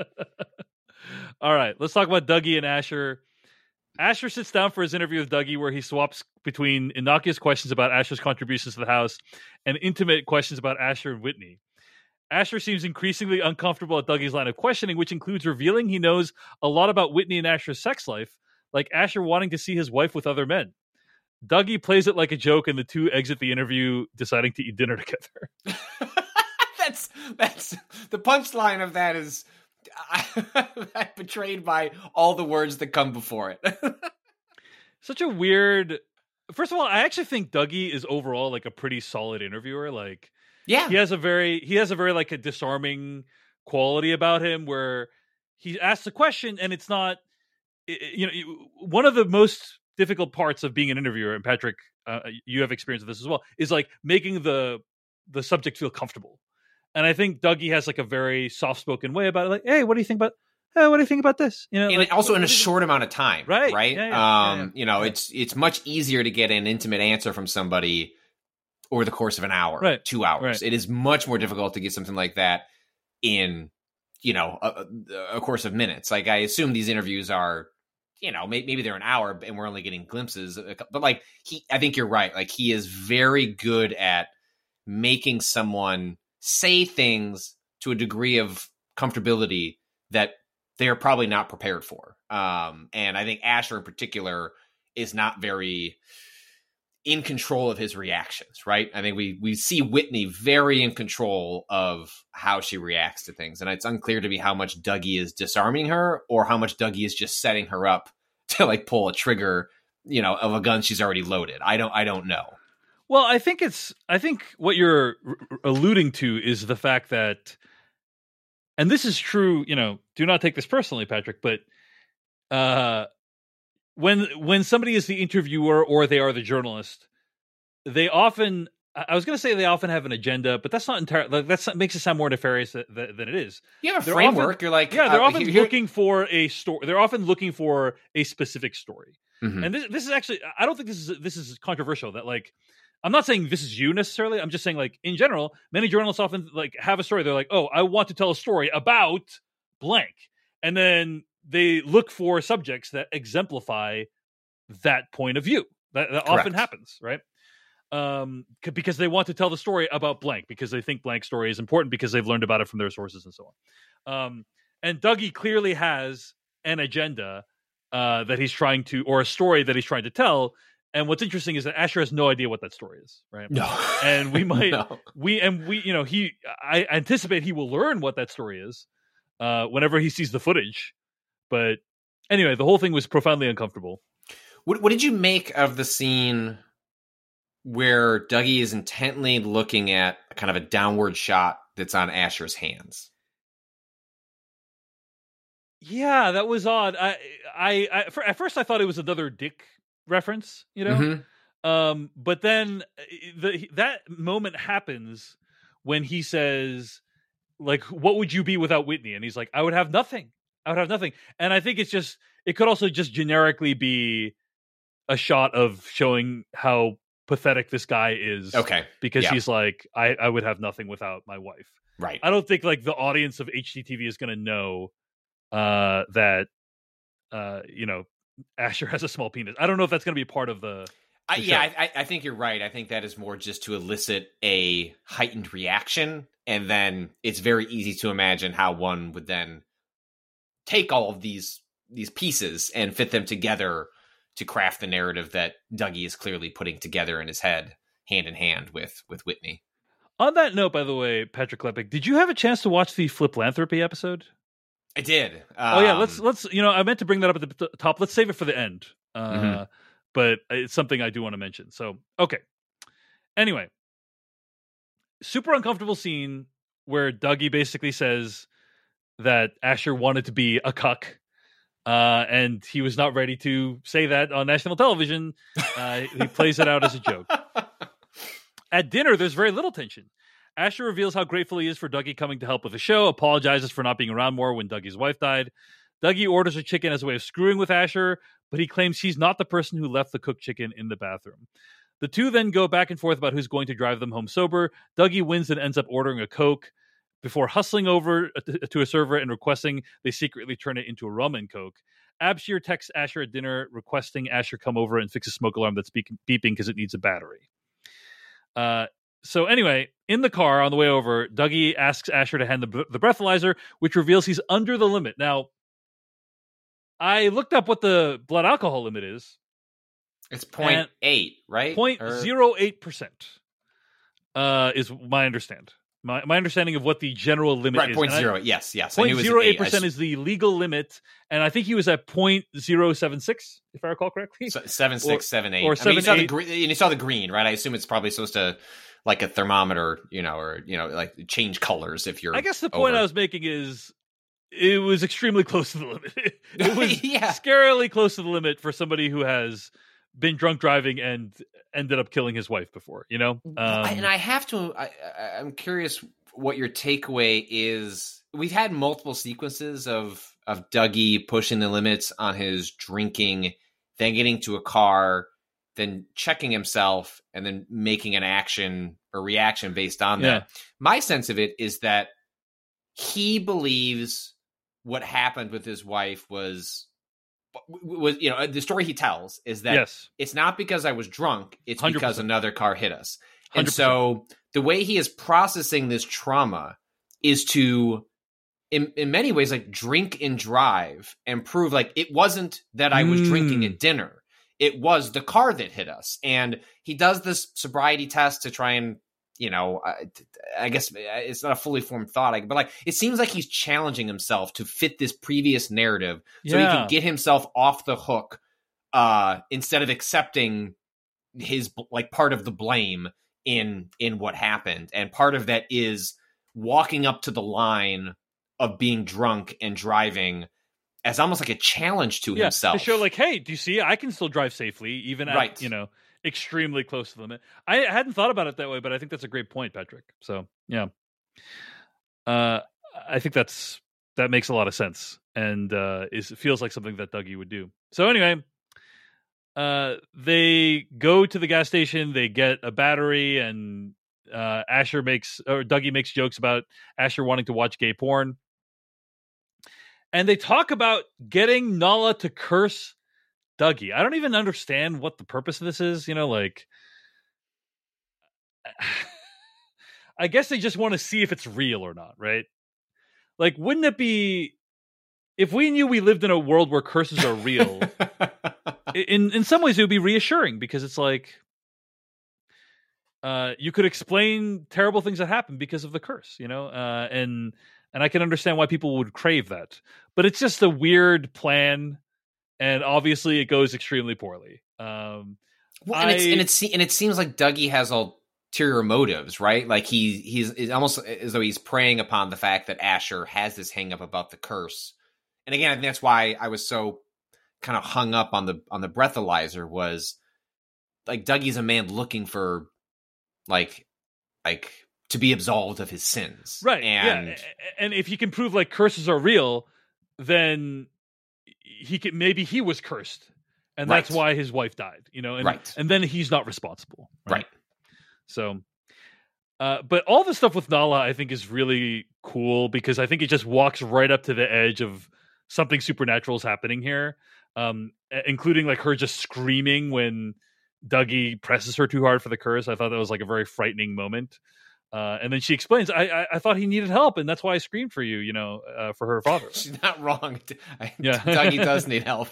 All right, let's talk about Dougie and Asher. Asher sits down for his interview with Dougie, where he swaps between innocuous questions about Asher's contributions to the house and intimate questions about Asher and Whitney. Asher seems increasingly uncomfortable at Dougie's line of questioning, which includes revealing he knows a lot about Whitney and Asher's sex life, like Asher wanting to see his wife with other men. Dougie plays it like a joke, and the two exit the interview deciding to eat dinner together. that's that's the punchline of that is I, betrayed by all the words that come before it. Such a weird. First of all, I actually think Dougie is overall like a pretty solid interviewer. Like, Yeah, he has a very he has a very like a disarming quality about him, where he asks a question and it's not, you know, one of the most difficult parts of being an interviewer, and Patrick, uh, you have experience with this as well, is like making the the subject feel comfortable. And I think Dougie has like a very soft spoken way about it. Like, hey, what do you think about? Hey, what do you think about this? You know, and like, also what, in a what do you- short amount of time, Right, Right. yeah, yeah, um, yeah, yeah. you know, it's it's much easier to get an intimate answer from somebody over the course of an hour, right. two hours. Right. It is much more difficult to get something like that in, you know, a, a course of minutes. Like, I assume these interviews are, you know, maybe, maybe they're an hour and we're only getting glimpses. But like, he, I think you're right. Like, he is very good at making someone say things to a degree of comfortability that they're probably not prepared for. Um, and I think Asher in particular is not very in control of his reactions, right? I think we we see Whitney very in control of how she reacts to things. And it's unclear to me how much Dougie is disarming her or how much Dougie is just setting her up to like pull a trigger, you know, of a gun she's already loaded. I don't I don't know. Well, I think it's I think what you're r- alluding to is the fact that, and this is true, you know, do not take this personally, Patrick, but uh when when somebody is the interviewer or they are the journalist, they often I was going to say they often have an agenda, but that's not entirely like, that's that makes it sound more nefarious than, than it is. You have a They're framework. Often, you're like, yeah, they're uh, often here, looking for a story. They're often looking for a specific story. Mm-hmm. And this this is actually I don't think this is this is controversial. That like I'm not saying this is you necessarily. I'm just saying like in general, many journalists often like have a story. They're like, oh, I want to tell a story about blank, and then they look for subjects that exemplify that point of view. That, that often happens, right? Um, c- because they want to tell the story about blank, because they think blank story is important because they've learned about it from their sources and so on. Um, and Dougie clearly has an agenda uh, that he's trying to, or a story that he's trying to tell. And what's interesting is that Asher has no idea what that story is, right? No. And we might, no. we, and we, you know, he, I anticipate he will learn what that story is uh, whenever he sees the footage. But anyway, the whole thing was profoundly uncomfortable. What, what did you make of the scene where Dougie is intently looking at kind of a downward shot that's on Asher's hands? Yeah, that was odd. I, I, I for, at first I thought it was another Dick reference, you know. Mm-hmm. Um, but then the that moment happens when he says, "Like, what would you be without Whitney?" And he's like, "I would have nothing. I would have nothing." And I think it's just it could also just generically be a shot of showing how pathetic this guy is. Okay. Because yeah. he's like, I, I would have nothing without my wife. Right. I don't think like the audience of H G T V is going to know uh, that, uh, you know, Asher has a small penis. I don't know if that's going to be part of the. the I, yeah, I, I think you're right. I think that is more just to elicit a heightened reaction. And then it's very easy to imagine how one would then take all of these these pieces and fit them together to craft the narrative that Dougie is clearly putting together in his head, hand in hand with with Whitney. On that note, by the way, Patrick Klepek, did you have a chance to watch the Fliplanthropy episode? I did. Um, oh yeah, let's let's you know I meant to bring that up at the top. Let's save it for the end, uh, mm-hmm. but it's something I do want to mention. So okay. Anyway, super uncomfortable scene where Dougie basically says that Asher wanted to be a cuck. Uh, and he was not ready to say that on national television. Uh, he plays it out as a joke. At dinner, there's very little tension. Asher reveals how grateful he is for Dougie coming to help with the show, apologizes for not being around more when Dougie's wife died. Dougie orders a chicken as a way of screwing with Asher, but he claims he's not the person who left the cooked chicken in the bathroom. The two then go back and forth about who's going to drive them home sober. Dougie wins and ends up ordering a Coke. Before hustling over to a server and requesting they secretly turn it into a rum and Coke. Abshir texts Asher at dinner requesting Asher come over and fix a smoke alarm that's beeping because it needs a battery. Uh, so anyway, in the car on the way over, Dougie asks Asher to hand the, the breathalyzer, which reveals he's under the limit. Now, I looked up what the blood alcohol limit is. It's zero point eight, right? zero point zero eight percent uh, is my understand. My my understanding of what the general limit right, is. Point zero, yes, yes. Point zero eight percent is the legal limit, and I think he was at point zero seven six, if I recall correctly. So, seven six, or, seven eight. Or I seven, mean, you saw eight. the green, and you saw the green, right? I assume it's probably supposed to, like a thermometer, you know, or you know, like change colors if you're. I guess the point over. I was making is it was extremely close to the limit. It was yeah. scarily close to the limit for somebody who has been drunk driving and ended up killing his wife before. You know, um, and I have to. I, I, I'm curious what your takeaway is. We've had multiple sequences of of Dougie pushing the limits on his drinking, then getting to a car, then checking himself and then making an action or reaction based on that. Yeah. My sense of it is that he believes what happened with his wife was, was you know, the story he tells is that Yes. it's not because I was drunk, it's one hundred because percent. another car hit us. one hundred percent. And so the way he is processing this trauma is to, in, in many ways, like drink and drive and prove like it wasn't that I was Mm. drinking at dinner. It was the car that hit us. And he does this sobriety test to try and, you know, I, I guess it's not a fully formed thought, but like it seems like he's challenging himself to fit this previous narrative so he Yeah. can get himself off the hook uh, instead of accepting his like part of the blame in in what happened. And part of that is walking up to the line of being drunk and driving as almost like a challenge to Yeah, himself. to show like, hey, do you see? I can still drive safely, even at, Right. you know, extremely close to the limit. I hadn't thought about it that way, but I think that's a great point, Patrick. So yeah, uh, I think that's that makes a lot of sense, and uh, is feels like something that Dougie would do. So anyway, uh, they go to the gas station. They get a battery, and uh, Asher makes or Dougie makes jokes about Asher wanting to watch gay porn. And they talk about getting Nala to curse Dougie. I don't even understand what the purpose of this is. You know, like, I guess they just want to see if it's real or not, right? Like, wouldn't it be, if we knew we lived in a world where curses are real, in, in some ways it would be reassuring because it's like, uh, you could explain terrible things that happen because of the curse, you know? Uh, and, and I can understand why people would crave that. But it's just a weird plan, and obviously it goes extremely poorly. Um, well, and, I, it's, and, it's, and it seems like Dougie has ulterior motives, right? Like he he's, he's almost as though he's preying upon the fact that Asher has this hang up about the curse. And again, I think that's why I was so kind of hung up on the on the breathalyzer was like Dougie's a man looking for like like to be absolved of his sins, right? And yeah, and if he can prove like curses are real, then he can maybe he was cursed, and Right. that's why his wife died. You know, and, Right. and then he's not responsible, right? right. So, uh, but all the stuff with Nala, I think, is really cool because I think it just walks right up to the edge of something supernatural is happening here, um, including like her just screaming when Dougie presses her too hard for the curse. I thought that was like a very frightening moment. Uh, and then she explains, I, I I thought he needed help, and that's why I screamed for you, you know, uh, for her father. She's not wrong. Yeah. Dougie does need help.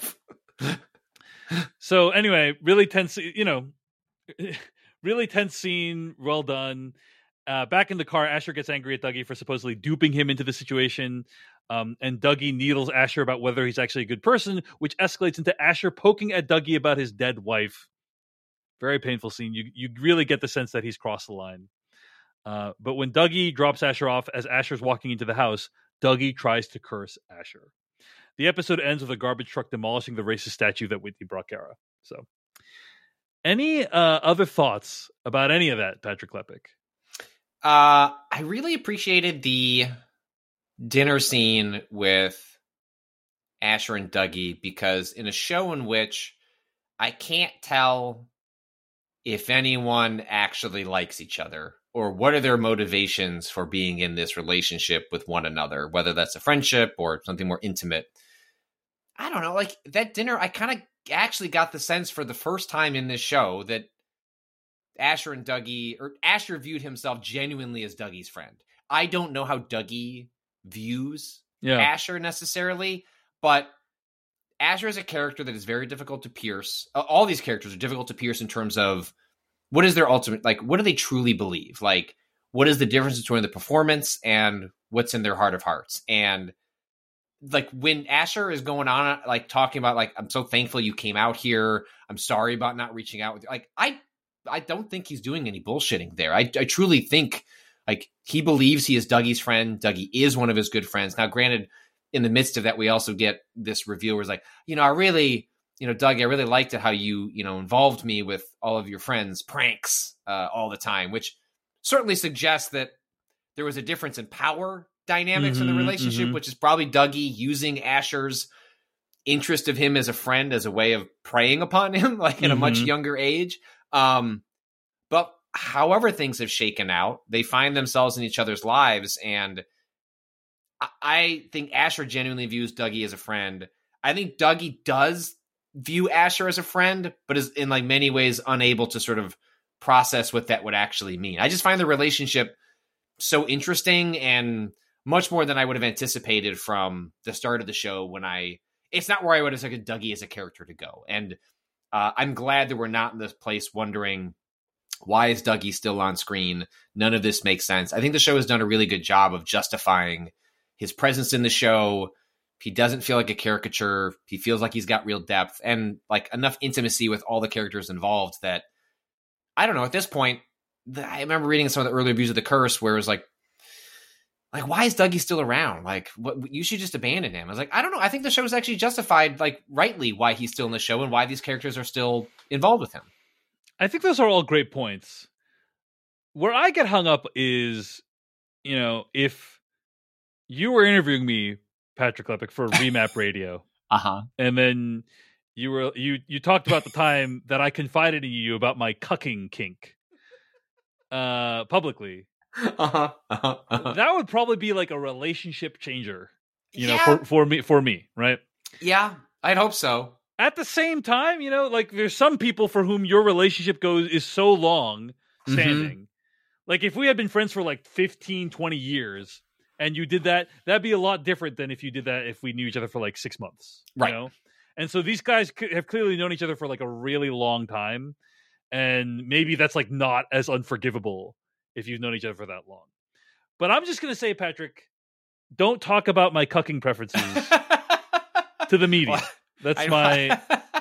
So anyway, really tense, you know, really tense scene. Well done. Uh, back in the car, Asher gets angry at Dougie for supposedly duping him into the situation. Um, and Dougie needles Asher about whether he's actually a good person, which escalates into Asher poking at Dougie about his dead wife. Very painful scene. You you really get the sense that he's crossed the line. Uh, but when Dougie drops Asher off as Asher's walking into the house, Dougie tries to curse Asher. The episode ends with a garbage truck demolishing the racist statue that Whitney brought Kara. So, any uh, other thoughts about any of that, Patrick Klepek? Uh, I really appreciated the dinner scene with Asher and Dougie because in a show in which I can't tell if anyone actually likes each other or what are their motivations for being in this relationship with one another, whether that's a friendship or something more intimate. I don't know, like that dinner, I kind of actually got the sense for the first time in this show that Asher and Dougie, or Asher viewed himself genuinely as Dougie's friend. I don't know how Dougie views Yeah. Asher necessarily, but Asher is a character that is very difficult to pierce. Uh, all these characters are difficult to pierce in terms of what is their ultimate, like, what do they truly believe? Like, what is the difference between the performance and what's in their heart of hearts? And like when Asher is going on, like talking about like, I'm so thankful you came out here. I'm sorry about not reaching out with you. Like, I, I don't think he's doing any bullshitting there. I, I truly think like he believes he is Dougie's friend. Dougie is one of his good friends. Now, granted, in the midst of that, we also get this review where it's like, you know, I really, you know, Dougie, I really liked it how you, you know, involved me with all of your friends' pranks uh, all the time, which certainly suggests that there was a difference in power dynamics in the Mhm, relationship, mhm. which is probably Dougie using Asher's interest of him as a friend as a way of preying upon him, like at mm-hmm. a much younger age. Um, but however things have shaken out, they find themselves in each other's lives. And I, I think Asher genuinely views Dougie as a friend. I think Dougie does view Asher as a friend, but is in like many ways unable to sort of process what that would actually mean. I just find the relationship so interesting and much more than I would have anticipated from the start of the show when I, it's not where I would have expected Dougie as a character to go. And uh, I'm glad that we're not in this place wondering, why is Dougie still on screen? None of this makes sense. I think the show has done a really good job of justifying his presence in the show. He doesn't feel like a caricature. He feels like he's got real depth and like enough intimacy with all the characters involved that, I don't know, at this point, the, I remember reading some of the early reviews of The Curse where it was like, like, why is Dougie still around? Like, what, you should just abandon him. I was like, I don't know. I think the show is actually justified, like, rightly why he's still in the show and why these characters are still involved with him. I think those are all great points. Where I get hung up is, you know, if you were interviewing me, Patrick Klepek, for Remap Radio, uh-huh, and then you were you you talked about the time that I confided in you about my cucking kink, uh, publicly. Uh-huh, uh-huh, uh-huh. That would probably be like a relationship changer, you yeah. know, for, for me, for me, right? Yeah, I'd hope so. At the same time, you know, like there's some people for whom your relationship goes is so long standing. Mm-hmm. Like if we had been friends for like fifteen, twenty years and you did that, that'd be a lot different than if you did that if we knew each other for like six months. Right. You know? And so these guys have clearly known each other for like a really long time. And maybe that's like not as unforgivable if you've known each other for that long. But I'm just going to say, Patrick, don't talk about my cucking preferences to the media. Well, That's I, my...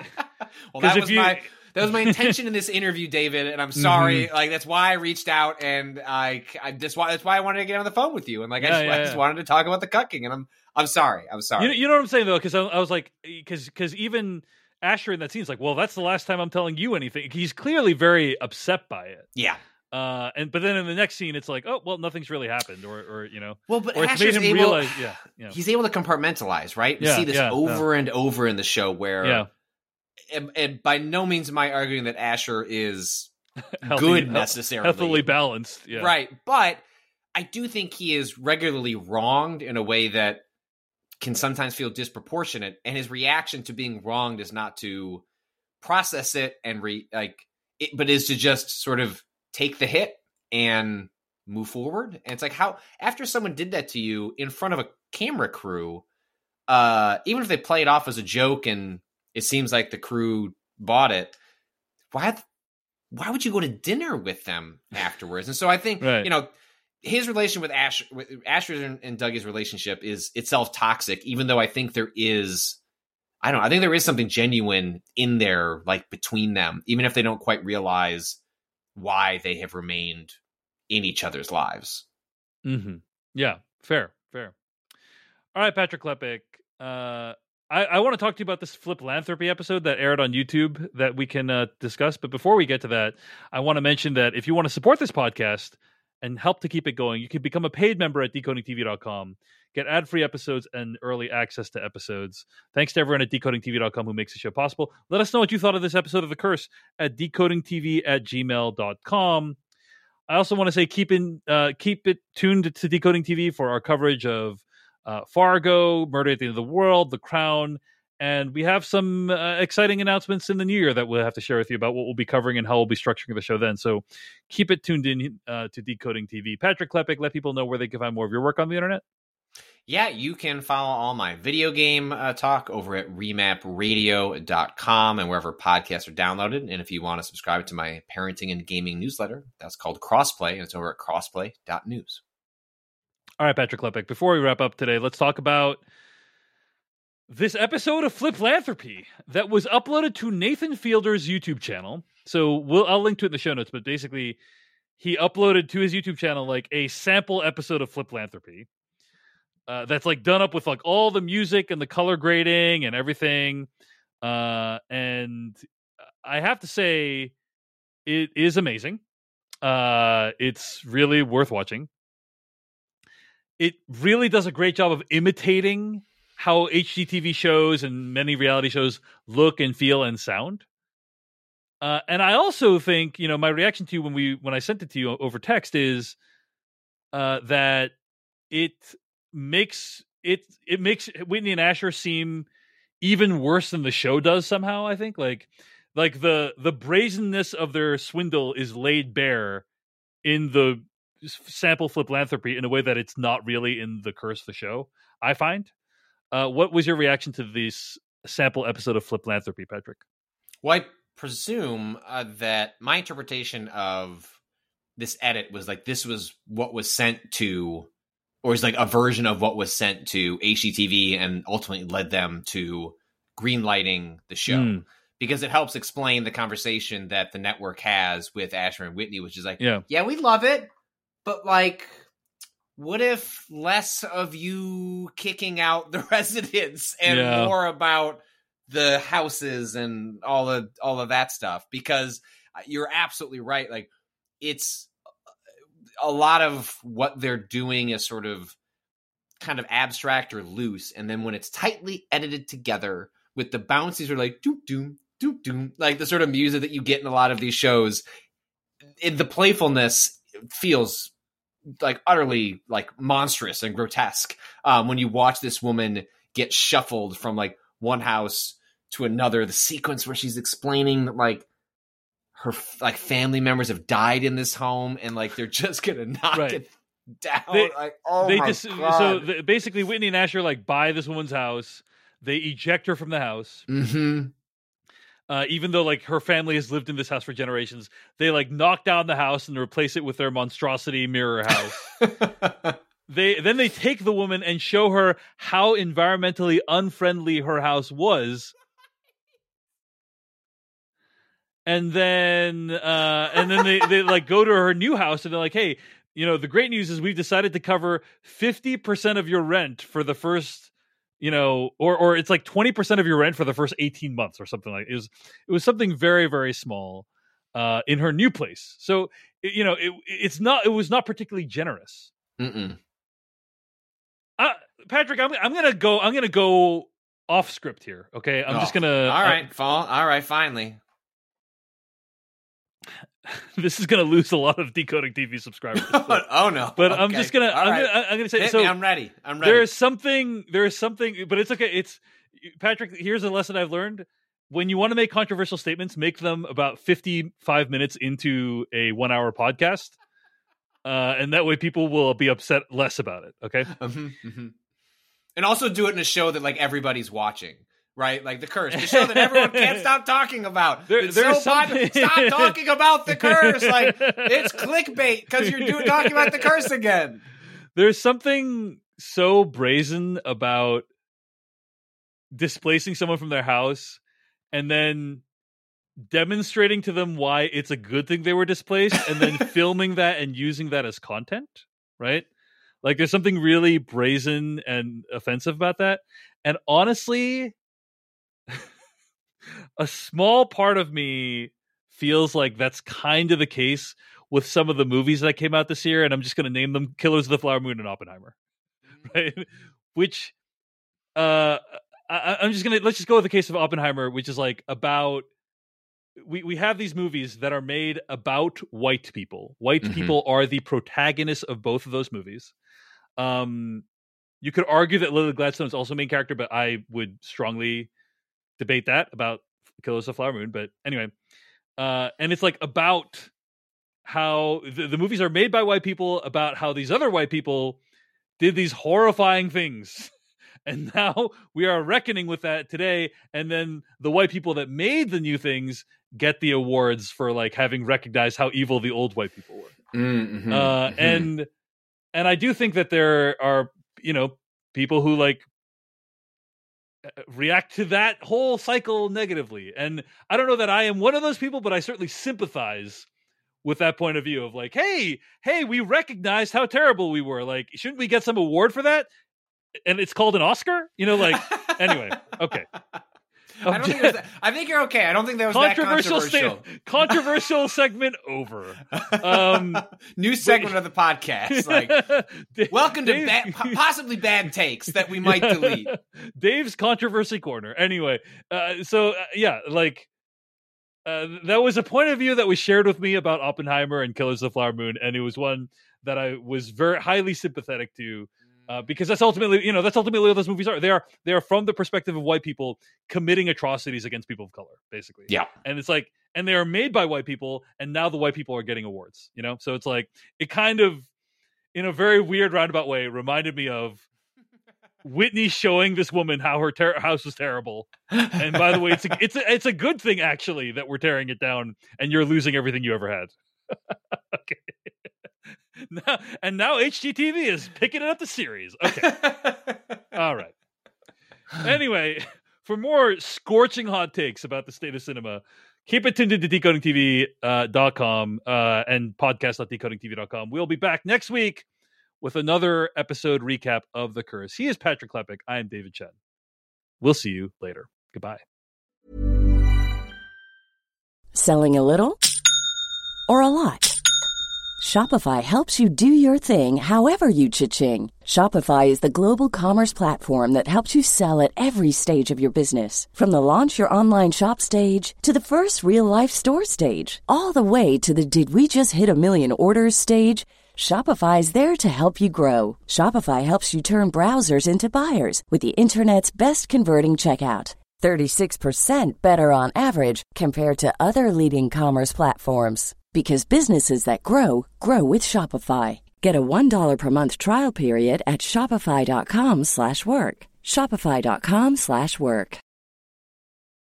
well, that was you... my... That was my intention in this interview, David, and I'm sorry. Mm-hmm. Like that's why I reached out, and I, I that's why that's why I wanted to get on the phone with you, and like I, yeah, just, yeah, I just yeah. wanted to talk about the cucking, and I'm I'm sorry, I'm sorry. You, you know what I'm saying though, because I, I was like, because because even Asher in that scene is like, well, that's the last time I'm telling you anything. He's clearly very upset by it. Yeah. Uh, and but then in the next scene, it's like, oh well, nothing's really happened, or or you know, well, but or it's Asher's made him able, realize, yeah, yeah, he's able to compartmentalize, right? We yeah, see this yeah, over yeah. and over in the show, where, yeah. and, and by no means am I arguing that Asher is Healthy, good necessarily, healthily balanced, yeah. right? But I do think he is regularly wronged in a way that can sometimes feel disproportionate, and his reaction to being wronged is not to process it and re like it, but is to just sort of take the hit and move forward. And it's like, how after someone did that to you in front of a camera crew, uh, even if they play it off as a joke and it seems like the crew bought it, why why would you go to dinner with them afterwards? And so I think, right. you know, his relation with Asher, with Asher and, and Dougie's relationship is itself toxic, even though I think there is, I don't know, I think there is something genuine in there, like between them, even if they don't quite realize why they have remained in each other's lives. Mm-hmm. Yeah, fair, fair. All right, Patrick Klepek. Uh, I, I want to talk to you about this Fliplanthropy episode that aired on YouTube that we can uh, discuss. But before we get to that, I want to mention that if you want to support this podcast and help to keep it going, you can become a paid member at decoding t v dot com. Get ad-free episodes and early access to episodes. Thanks to everyone at decoding t v dot com who makes the show possible. Let us know what you thought of this episode of The Curse at decoding t v at gmail dot com. I also want to say keep in uh, keep it tuned to Decoding T V for our coverage of uh, Fargo, Murder at the End of the World, The Crown, and we have some uh, exciting announcements in the new year that we'll have to share with you about what we'll be covering and how we'll be structuring the show then. So keep it tuned in uh, to Decoding T V. Patrick Klepek, let people know where they can find more of your work on the internet. Yeah, you can follow all my video game uh, talk over at remap radio dot com and wherever podcasts are downloaded. And if you want to subscribe to my parenting and gaming newsletter, that's called Crossplay, and it's over at crossplay dot news. All right, Patrick Klepek, before we wrap up today, let's talk about this episode of Fliplanthropy that was uploaded to Nathan Fielder's YouTube channel. So we'll I'll link to it in the show notes, but basically he uploaded to his YouTube channel like a sample episode of Fliplanthropy. Uh, that's like done up with like all the music and the color grading and everything. Uh, and I have to say, it is amazing. Uh, it's really worth watching. It really does a great job of imitating how H G T V shows and many reality shows look and feel and sound. Uh, and I also think, you know, my reaction to you when we when I sent it to you over text is uh, that it makes it it makes Whitney and Asher seem even worse than the show does somehow. I think like like the the brazenness of their swindle is laid bare in the sample Fliplanthropy in a way that it's not really in the Curse the show. I find. Uh, what was your reaction to this sample episode of Fliplanthropy, Patrick? Well, I presume uh, that my interpretation of this edit was like this was what was sent to, or is like a version of what was sent to H G T V and ultimately led them to greenlighting the show. Mm. Because it helps explain the conversation that the network has with Asher and Whitney, which is like, yeah, yeah we love it, but like, what if less of you kicking out the residents and yeah. more about the houses and all of all of that stuff? Because you're absolutely right. Like, it's a lot of what they're doing is sort of kind of abstract or loose, and then when it's tightly edited together with the bouncies are like doom doom doom doom, like the sort of music that you get in a lot of these shows, it, the playfulness feels like utterly like monstrous and grotesque um, when you watch this woman get shuffled from like one house to another. The sequence where she's explaining that like her like family members have died in this home and like they're just gonna knock right. it down. They, like oh they my just, God. So the, basically Whitney and Asher like buy this woman's house. They eject her from the house. Mm-hmm. Uh, even though like her family has lived in this house for generations, they like knock down the house and replace it with their monstrosity mirror house. they then they take the woman and show her how environmentally unfriendly her house was. And then uh, and then they, they like go to her new house and they're like, hey, you know, the great news is we've decided to cover fifty percent of your rent for the first You know, or or it's like twenty percent of your rent for the first eighteen months or something like it was. It was something very, very small uh, in her new place. So, it, you know, it, it's not. It was not particularly generous. Mm-mm. Uh, Patrick, I'm I'm gonna go. I'm gonna go off script here. Okay, I'm oh, just gonna. All right, uh, fall. All right, finally. This is gonna lose a lot of Decoding T V subscribers. But, oh no! But okay. I'm just gonna. I'm, right. gonna I'm gonna say. Hit so me, I'm ready. I'm ready. There is something. There is something. But it's okay. It's Patrick. Here's a lesson I've learned. When you want to make controversial statements, make them about fifty-five minutes into a one-hour podcast, uh, and that way people will be upset less about it. Okay. Mm-hmm, mm-hmm. And also do it in a show that like everybody's watching. Right, like The Curse, the show that everyone can't stop talking about. There, it's there's so popular. Stop talking about The Curse. Like it's clickbait because you're doing talking about The Curse again. There's something so brazen about displacing someone from their house and then demonstrating to them why it's a good thing they were displaced, and then filming that and using that as content. Right, like there's something really brazen and offensive about that. And honestly, a small part of me feels like that's kind of the case with some of the movies that came out this year, and I'm just going to name them: Killers of the Flower Moon and Oppenheimer. Right? Which, uh, I, I'm just going to let's just go with the case of Oppenheimer, which is like about we we have these movies that are made about white people. White mm-hmm. people are the protagonists of both of those movies. Um, you could argue that Lily Gladstone is also a main character, but I would strongly debate that about Killers of the Flower Moon. But anyway, uh, and it's like about how the, the movies are made by white people about how these other white people did these horrifying things. And now we are reckoning with that today. And then the white people that made the new things get the awards for like having recognized how evil the old white people were. Mm-hmm, uh, mm-hmm. And, and I do think that there are, you know, people who like react to that whole cycle negatively. And I don't know that I am one of those people, but I certainly sympathize with that point of view of like, hey, hey, we recognized how terrible we were. Like, shouldn't we get some award for that? And it's called an Oscar? You know, like, anyway, okay. I don't think it was that, I think you're okay. I don't think that was controversial that controversial. Sta- controversial segment over. Um, New segment of the podcast. Like, welcome to ba- possibly bad takes that we might delete. Dave's controversy corner. Anyway, uh, so uh, yeah, like uh, that was a point of view that was shared with me about Oppenheimer and Killers of the Flower Moon, and it was one that I was very highly sympathetic to. Uh, because that's ultimately, you know, that's ultimately what those movies are. They are they are from the perspective of white people committing atrocities against people of color, basically. Yeah. And it's like, and they are made by white people, and now the white people are getting awards, you know? So it's like, it kind of, in a very weird roundabout way, reminded me of Whitney showing this woman how her ter- house was terrible. And by the way, it's a, it's a, it's a good thing, actually, that we're tearing it down and you're losing everything you ever had. Okay. Now, and now H G T V is picking it up the series. Okay. All right. Anyway, for more scorching hot takes about the state of cinema, keep it tuned to decoding T V dot com uh, uh, and podcast dot decoding T V dot com. We'll be back next week with another episode recap of The Curse. He is Patrick Klepek. I am David Chen. We'll see you later. Goodbye. Selling a little or a lot? Shopify helps you do your thing however you cha-ching. Shopify is the global commerce platform that helps you sell at every stage of your business. From the launch your online shop stage to the first real-life store stage, all the way to the did we just hit a million orders stage. Shopify is there to help you grow. Shopify helps you turn browsers into buyers with the internet's best converting checkout. thirty-six percent better on average compared to other leading commerce platforms. Because businesses that grow, grow with Shopify. Get a one dollar per month trial period at shopify.com slash work. Shopify.com slash work.